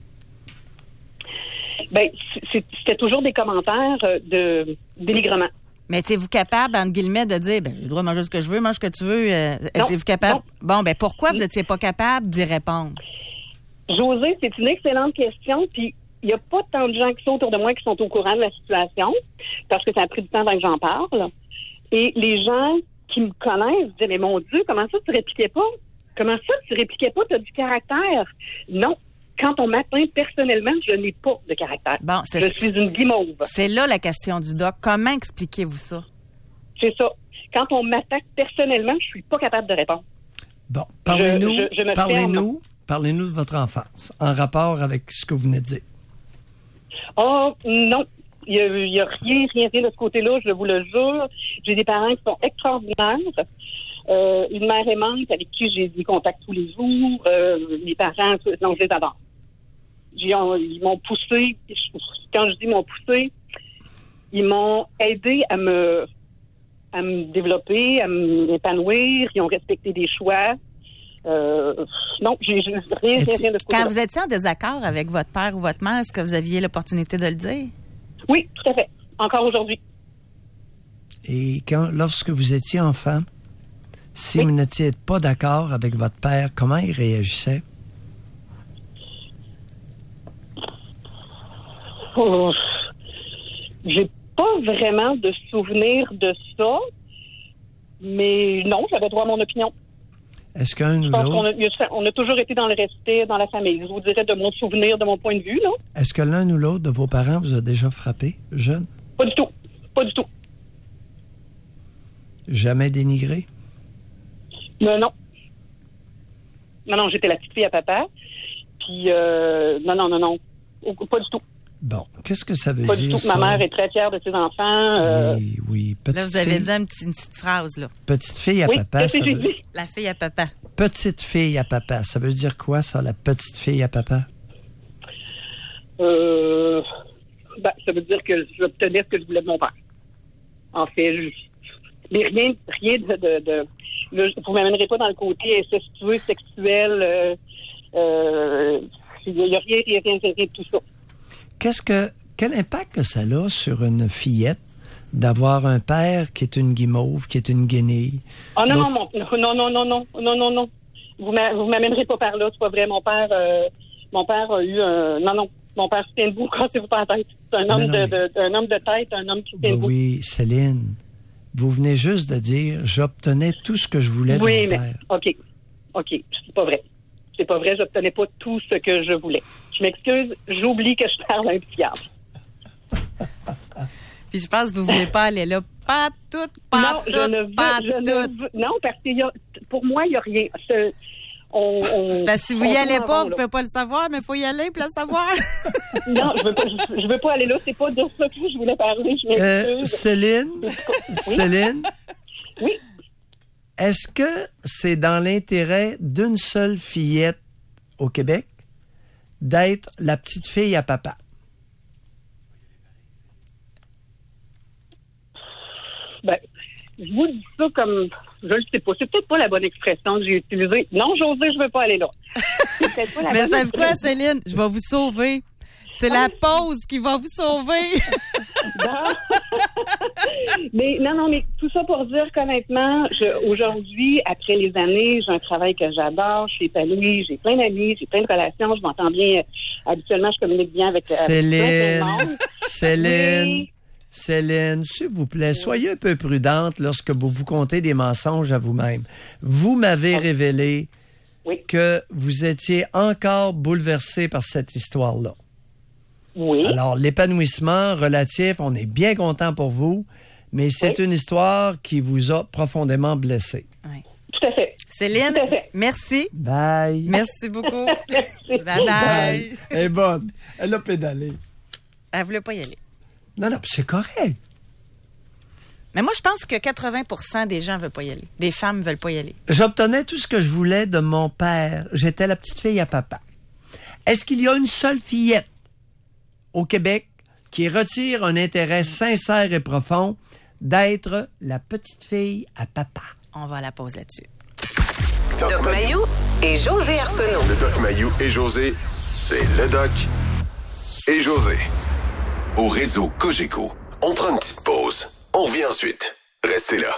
Bien, c'était toujours des commentaires de dénigrement. Mais êtes-vous capable, entre guillemets, de dire, j'ai le droit de manger ce que je veux, mange ce que tu veux? Êtes-vous capable? Non. Bon, pourquoi vous n'étiez pas capable d'y répondre? Josée, c'est une excellente question. Puis il n'y a pas tant de gens qui sont autour de moi qui sont au courant de la situation, parce que ça a pris du temps avant que j'en parle. Et les gens qui me connaissent disaient, mais mon Dieu, comment ça tu répliquais pas? Comment ça tu répliquais pas? Tu as du caractère. Non. Quand on m'atteint personnellement, je n'ai pas de caractère. Bon, je suis une guimauve. C'est là la question du doc. Comment expliquez-vous ça? C'est ça. Quand on m'attaque personnellement, je suis pas capable de répondre. Bon, parlez-nous de votre enfance, en rapport avec ce que vous venez de dire. Oh, non. Il y a rien de ce côté-là, je vous le jure. J'ai des parents qui sont extraordinaires. Une mère aimante avec qui j'ai des contacts tous les jours. Mes parents, non, je les adore. Ils m'ont poussé. Quand je dis m'ont poussé, ils m'ont aidé à me développer, à m'épanouir. Ils ont respecté des choix. Non, j'ai rien de ce côté-là. Quand vous étiez en désaccord avec votre père ou votre mère, est-ce que vous aviez l'opportunité de le dire? Oui, tout à fait. Encore aujourd'hui. Et lorsque vous étiez enfant, si vous n'étiez pas d'accord avec votre père, comment il réagissait? Oh, j'ai pas vraiment de souvenir de ça, mais non, j'avais droit à mon opinion. Est-ce qu'un ou l'autre... On a toujours été dans le respect dans la famille. Je vous dirais de mon souvenir, de mon point de vue, là. Est-ce que l'un ou l'autre de vos parents vous a déjà frappé, jeune? Pas du tout. Pas du tout. Jamais dénigré? Non. Non, j'étais la petite fille à papa. Puis, non. Pas du tout. Bon, qu'est-ce que ça veut pas dire? Pas du tout. Ma mère est très fière de ses enfants. Oui. Là, vous avez dit une petite phrase, là. Petite fille à papa. Ça veut... La fille à papa. Petite fille à papa. Ça veut dire quoi, ça, la petite fille à papa? Ça veut dire que j'obtenais ce que je voulais de mon père. En fait, mais rien de vous m'amènerez pas dans le côté incestueux, sexuel. Il n'y a rien de tout ça. Quel impact que ça a sur une fillette d'avoir un père qui est une guimauve, qui est une guenille? Oh non. Vous m'amènerez pas par là, c'est pas vrai. Mon père a eu un... Non. Mon père se tient debout, cassez-vous pas la tête. C'est un homme de tête, un homme qui se tient debout. Oui, Céline, vous venez juste de dire, j'obtenais tout ce que je voulais de mon père. OK, c'est pas vrai. C'est pas vrai, j'obtenais pas tout ce que je voulais. Je m'excuse, j'oublie que je parle un petit garde. Puis je pense que vous voulez pas aller là. Pas tout. Non, parce que pour moi, il n'y a rien. C'est parce que si vous y allez pas, vous pouvez pas le savoir, mais il faut y aller pour le savoir. Non, je veux pas aller là. C'est pas de ça que je voulais parler. Je m'excuse. Céline? Oui. Est-ce que c'est dans l'intérêt d'une seule fillette au Québec d'être la petite fille à papa? Ben, je vous dis ça comme... Je ne sais pas. C'est peut-être pas la bonne expression que j'ai utilisée. Non, José, je veux pas aller là. Mais savez quoi, Céline? Je vais vous sauver. C'est la pause qui va vous sauver. Mais tout ça pour dire qu'honnêtement, aujourd'hui, après les années, j'ai un travail que j'adore, je suis épanouie, j'ai plein d'amis, j'ai plein de relations, je m'entends bien. Habituellement, je communique bien avec plein de monde. Céline, s'il vous plaît, soyez un peu prudente lorsque vous contez des mensonges à vous-même. Vous m'avez révélé que vous étiez encore bouleversée par cette histoire-là. Oui. Alors, l'épanouissement relatif, on est bien content pour vous, mais c'est une histoire qui vous a profondément blessé. Oui. Tout à fait. Céline, merci. Bye. Merci beaucoup. Bye. Elle est bonne. Elle a pédalé. Elle ne voulait pas y aller. Non, c'est correct. Mais moi, je pense que 80% des gens ne veulent pas y aller. Des femmes ne veulent pas y aller. J'obtenais tout ce que je voulais de mon père. J'étais la petite fille à papa. Est-ce qu'il y a une seule fillette au Québec qui retire un intérêt sincère et profond d'être la petite fille à papa? On va à la pause là-dessus. Doc Mayou et José Arsenault. Le Doc Mayou et José, c'est le Doc et José. Au réseau Cogeco, on prend une petite pause. On revient ensuite. Restez là.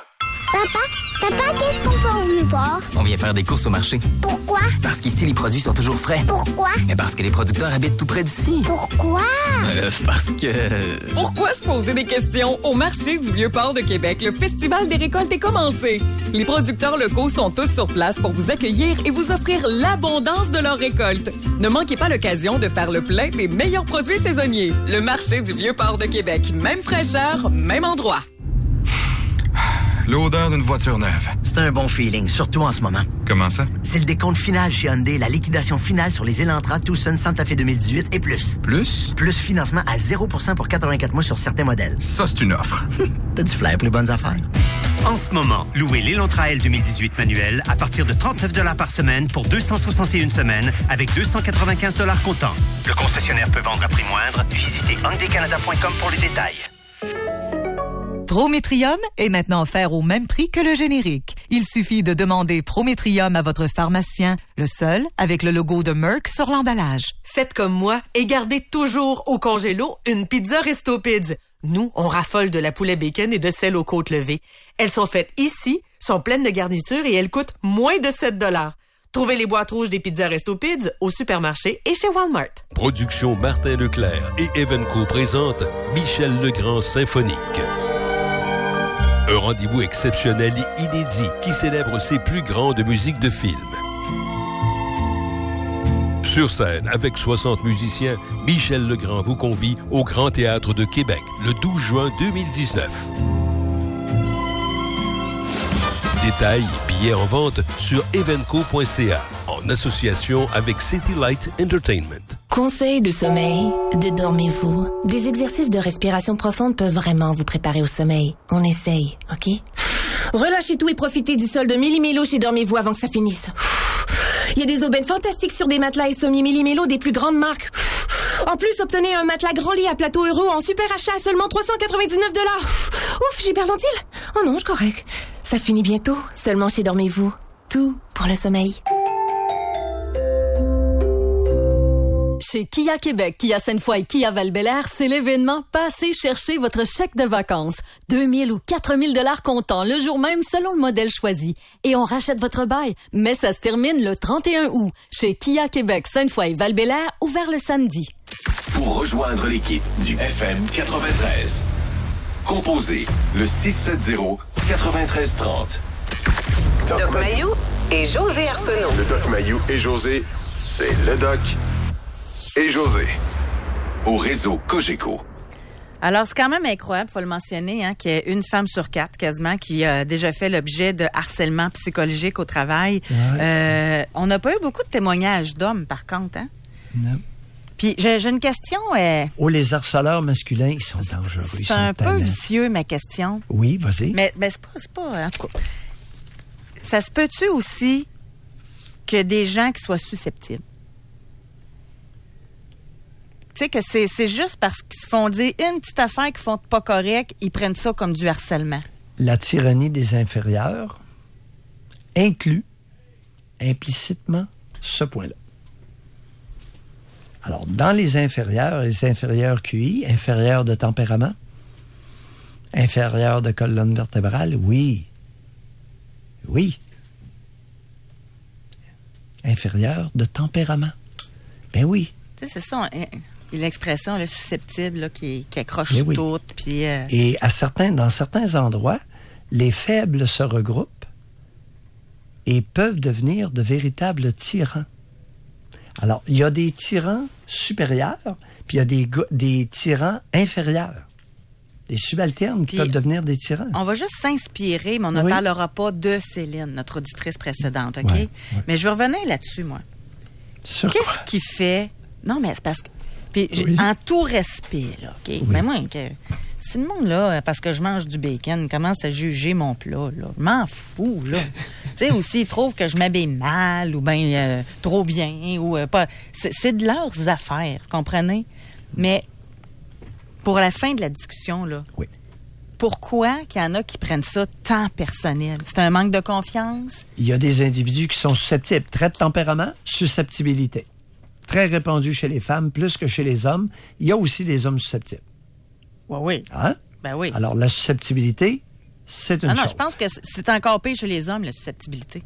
Papa, qu'est-ce qu'on fait au Vieux-Port? On vient faire des courses au marché. Pourquoi? Parce qu'ici, les produits sont toujours frais. Pourquoi? Mais parce que les producteurs habitent tout près d'ici. Pourquoi? Parce que... Pourquoi se poser des questions? Au marché du Vieux-Port de Québec, le Festival des récoltes est commencé. Les producteurs locaux sont tous sur place pour vous accueillir et vous offrir l'abondance de leurs récoltes. Ne manquez pas l'occasion de faire le plein des meilleurs produits saisonniers. Le marché du Vieux-Port de Québec. Même fraîcheur, même endroit. L'odeur d'une voiture neuve. C'est un bon feeling, surtout en ce moment. Comment ça? C'est le décompte final chez Hyundai, la liquidation finale sur les Elantra, Tucson, Santa Fe 2018 et plus. Plus? Plus financement à 0% pour 84 mois sur certains modèles. Ça, c'est une offre. T'as du flair pour les bonnes affaires. En ce moment, louez l'Elantra L 2018 manuel à partir de 39 $ par semaine pour 261 semaines avec 295 $ comptant. Le concessionnaire peut vendre à prix moindre. Visitez hyundaicanada.com pour les détails. Prométrium est maintenant offert au même prix que le générique. Il suffit de demander Prométrium à votre pharmacien, le seul avec le logo de Merck sur l'emballage. Faites comme moi et gardez toujours au congélo une pizza Resto Pids. Nous, on raffole de la poulet bacon et de celles aux côtes levées. Elles sont faites ici, sont pleines de garnitures et elles coûtent moins de 7 $. Trouvez les boîtes rouges des pizzas Resto Pids au supermarché et chez Walmart. Production Martin Leclerc et Evenco présente Michel Legrand Symphonique. Un rendez-vous exceptionnel et inédit qui célèbre ses plus grandes musiques de film. Sur scène, avec 60 musiciens, Michel Legrand vous convie au Grand Théâtre de Québec le 12 juin 2019. Détails et billets en vente sur evenco.ca en association avec City Light Entertainment. Conseil de sommeil, dédormez-vous. Des exercices de respiration profonde peuvent vraiment vous préparer au sommeil. On essaye, OK? Relâchez tout et profitez du solde Millimélo chez Dormez-vous avant que ça finisse. Il y a des aubaines fantastiques sur des matelas et sommiers Millimélo des plus grandes marques. En plus, obtenez un matelas grand lit à plateau euro en super achat à seulement 399 $. Ouf, j'hyperventile? Oh non, je suis correct. Ça finit bientôt, seulement chez Dormez-vous. Tout pour le sommeil. Chez Kia Québec, Kia Sainte-Foy et Kia Val-Bélair, c'est l'événement Passez chercher votre chèque de vacances. 2000 ou 4000 $ comptant le jour même selon le modèle choisi. Et on rachète votre bail. Mais ça se termine le 31 août. Chez Kia Québec, Sainte-Foy et Val-Bélair, ouvert le samedi. Pour rejoindre l'équipe du FM 93, composez le 670-9330. Doc Mayou et José Arsenault. Le Doc Mayou et José, c'est le Doc et José. Au réseau Cogeco. Alors, c'est quand même incroyable, faut le mentionner, hein, qu'il y ait une femme sur 4, quasiment, qui a déjà fait l'objet de harcèlement psychologique au travail. Ouais. On n'a pas eu beaucoup de témoignages d'hommes, par contre, hein? Non. Puis, j'ai une question. Oh, les harceleurs masculins, ils sont dangereux. C'est un peu vicieux, ma question. Oui, vas-y. Mais c'est pas... En tout cas, ça se peut-tu aussi que des gens qui soient susceptibles? Tu sais que c'est juste parce qu'ils se font dire une petite affaire qu'ils font pas correct, ils prennent ça comme du harcèlement. La tyrannie des inférieurs inclut implicitement ce point-là. Alors, dans les inférieurs QI, inférieurs de tempérament, inférieurs de colonne vertébrale, oui. Oui. Inférieurs de tempérament. Ben oui. Tu sais, c'est ça... L'expression là, susceptible là, qui accroche oui. tout. Puis, Et dans certains endroits, les faibles se regroupent et peuvent devenir de véritables tyrans. Alors, il y a des tyrans supérieurs, puis il y a des tyrans inférieurs. Des subalternes qui peuvent devenir des tyrans. On va juste s'inspirer, mais on ne parlera pas de Céline, notre auditrice précédente, OK? Ouais. Mais je vais revenir là-dessus, moi. Qu'est-ce qui fait... Non, mais c'est parce que... Puis, en tout respect, là, OK? Oui. Mais moi, si le monde, là, parce que je mange du bacon, commence à juger mon plat, là, je m'en fous, là. Tu sais, aussi, ils trouvent que je m'habille mal ou bien trop bien ou pas. C'est de leurs affaires, comprenez? Mais pour la fin de la discussion, là, pourquoi qu'il y en a qui prennent ça tant personnel? C'est un manque de confiance? Il y a des individus qui sont susceptibles. Trait de tempérament, susceptibilité. Très répandu chez les femmes, plus que chez les hommes. Il y a aussi des hommes susceptibles. Oui. Hein? Ben oui. Alors, la susceptibilité, c'est une chose. Non, je pense que c'est encore pire chez les hommes, la susceptibilité.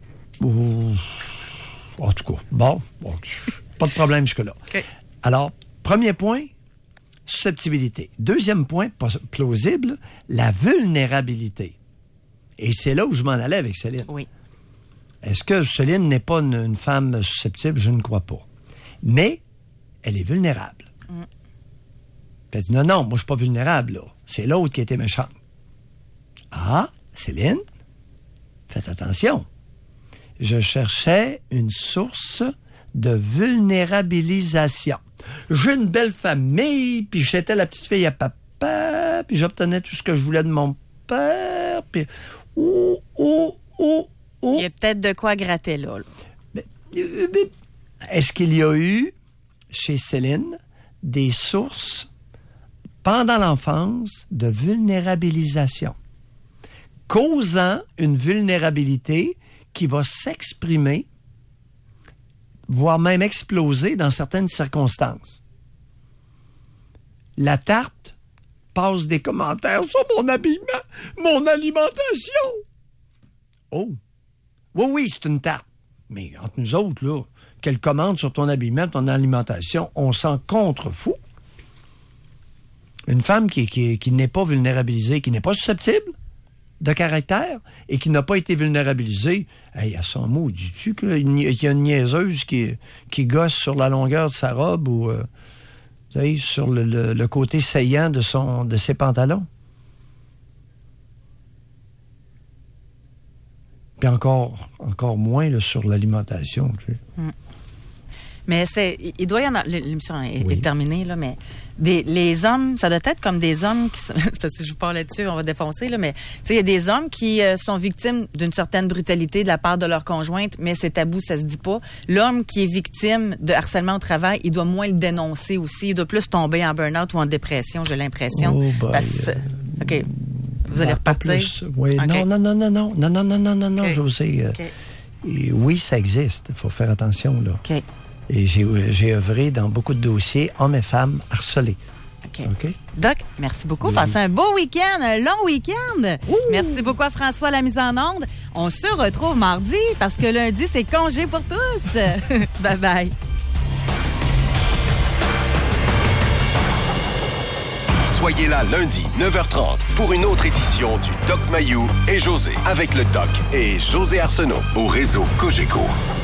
En tout cas, bon, pas de problème jusque-là. Okay. Alors, premier point, susceptibilité. Deuxième point, plausible, la vulnérabilité. Et c'est là où je m'en allais avec Céline. Oui. Est-ce que Céline n'est pas une femme susceptible? Je ne crois pas. Mais elle est vulnérable. Elle dit, non, moi, je ne suis pas vulnérable, là. C'est l'autre qui a été méchant. Ah, Céline, faites attention. Je cherchais une source de vulnérabilisation. J'ai une belle famille, puis j'étais la petite fille à papa, puis j'obtenais tout ce que je voulais de mon père, puis... Il y a peut-être de quoi gratter là. Est-ce qu'il y a eu, chez Céline, des sources, pendant l'enfance, de vulnérabilisation, causant une vulnérabilité qui va s'exprimer, voire même exploser dans certaines circonstances? La tarte passe des commentaires sur mon habillement, mon alimentation. Oh! Oui, c'est une tarte. Mais entre nous autres, là, qu'elle commande sur ton habillement, ton alimentation, on s'en contrefout. Une femme qui n'est pas vulnérabilisée, qui n'est pas susceptible de caractère et qui n'a pas été vulnérabilisée, hey, à son mot, dis-tu qu'il y a une niaiseuse qui gosse sur la longueur de sa robe ou sur le côté saillant de ses pantalons? Puis encore moins là, sur l'alimentation. Tu sais. Mais il doit y en avoir... L'émission est terminée, là, mais les hommes, ça doit être comme des hommes qui... C'est parce que je vous parle là-dessus, on va défoncer, là, mais il y a des hommes qui sont victimes d'une certaine brutalité de la part de leur conjointe, mais c'est tabou, ça se dit pas. L'homme qui est victime de harcèlement au travail, il doit moins le dénoncer aussi. Il doit plus tomber en burn-out ou en dépression, j'ai l'impression. OK. Vous allez repartir? Oui, okay. Non, okay. José. Okay. Oui, ça existe. Il faut faire attention, là. OK. Et j'ai œuvré dans beaucoup de dossiers, hommes et femmes harcelés. OK. Doc, merci beaucoup. Oui. Passez un beau week-end, un long week-end. Ouh. Merci beaucoup à François à la mise en onde. On se retrouve mardi parce que lundi, c'est congé pour tous. Bye-bye. Soyez là lundi, 9h30, pour une autre édition du Doc Mayou et José, avec le Doc et José Arsenault, au réseau Cogeco.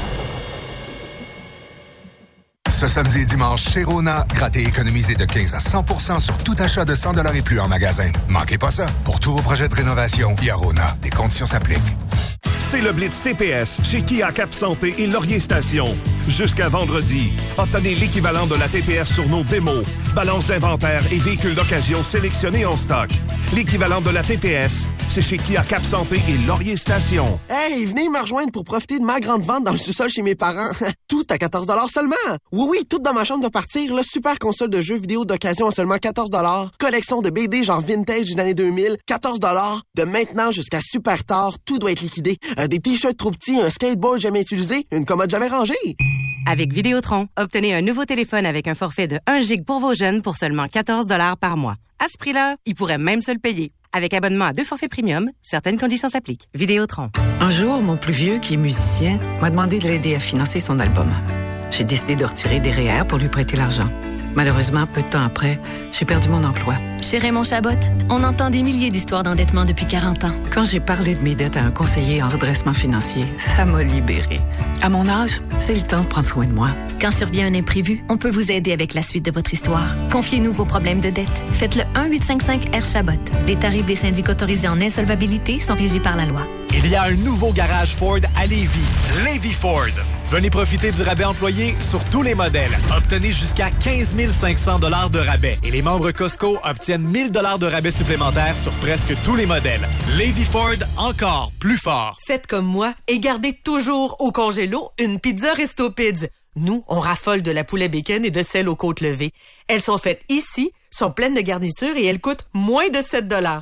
Ce samedi et dimanche, chez Rona, grattez et économisez de 15 à 100% sur tout achat de 100 $ et plus en magasin. Manquez pas ça. Pour tous vos projets de rénovation, il y a Rona. Des conditions s'appliquent. C'est le Blitz TPS chez Kia Cap Santé et Laurier Station. Jusqu'à vendredi, obtenez l'équivalent de la TPS sur nos démos, balances d'inventaire et véhicules d'occasion sélectionnés en stock. L'équivalent de la TPS, c'est chez Kia Cap Santé et Laurier Station. Hey, venez me rejoindre pour profiter de ma grande vente dans le sous-sol chez mes parents. Tout à 14 $ seulement. Oui, tout dans ma chambre va partir. Le super console de jeux vidéo d'occasion à seulement 14 $. Collection de BD genre vintage d'une année 2000, 14 $. De maintenant jusqu'à super tard, tout doit être liquidé. Des t-shirts trop petits, un skateboard jamais utilisé, une commode jamais rangée. Avec Vidéotron, obtenez un nouveau téléphone avec un forfait de 1 gig pour vos jeunes pour seulement 14 $ par mois. À ce prix-là, ils pourraient même se le payer. Avec abonnement à 2 forfaits premium, certaines conditions s'appliquent. Vidéotron. Un jour, mon plus vieux, qui est musicien, m'a demandé de l'aider à financer son album. J'ai décidé de retirer des REER pour lui prêter l'argent. Malheureusement, peu de temps après, j'ai perdu mon emploi. Chez Raymond Chabot, on entend des milliers d'histoires d'endettement depuis 40 ans. Quand j'ai parlé de mes dettes à un conseiller en redressement financier, ça m'a libérée. À mon âge, c'est le temps de prendre soin de moi. Quand survient un imprévu, on peut vous aider avec la suite de votre histoire. Confiez-nous vos problèmes de dette. Faites le 1-855-R-Chabot. Les tarifs des syndics autorisés en insolvabilité sont régis par la loi. Il y a un nouveau garage Ford à Lévis. Lévis Ford. Venez profiter du rabais employé sur tous les modèles. Obtenez jusqu'à 15 500 $ de rabais. Et les membres Costco obtiennent 1 000 $ de rabais supplémentaires sur presque tous les modèles. Lévis Ford, encore plus fort. Faites comme moi et gardez toujours au congélo une pizza Resto Pids. Nous, on raffole de la poulet bacon et de celle aux côtes levées. Elles sont faites ici, sont pleines de garnitures et elles coûtent moins de 7 $.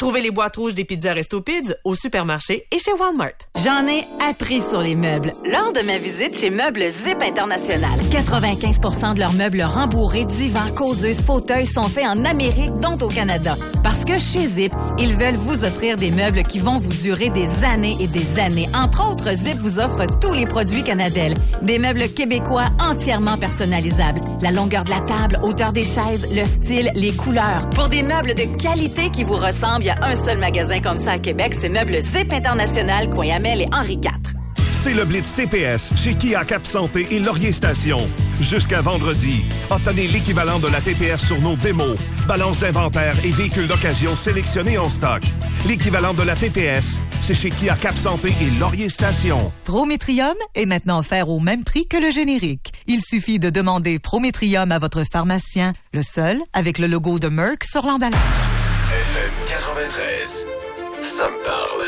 Trouvez les boîtes rouges des pizzas Resto-Pids au supermarché et chez Walmart. J'en ai appris sur les meubles lors de ma visite chez Meubles Zip International. 95% de leurs meubles rembourrés, divans, causeuses, fauteuils sont faits en Amérique, dont au Canada. Parce que chez Zip, ils veulent vous offrir des meubles qui vont vous durer des années et des années. Entre autres, Zip vous offre tous les produits Canadel. Des meubles québécois entièrement personnalisables. La longueur de la table, hauteur des chaises, le style, les couleurs. Pour des meubles de qualité qui vous ressemblent, il y a un seul magasin comme ça à Québec, c'est Meubles Zip International, coin Amel et Henri IV. C'est le Blitz TPS chez Kia Cap Santé et Laurier Station. Jusqu'à vendredi, obtenez l'équivalent de la TPS sur nos démos, balances d'inventaire et véhicules d'occasion sélectionnés en stock. L'équivalent de la TPS, c'est chez Kia Cap Santé et Laurier Station. Prométrium est maintenant offert au même prix que le générique. Il suffit de demander Prométrium à votre pharmacien, le seul avec le logo de Merck sur l'emballage. FM 93, ça me parle.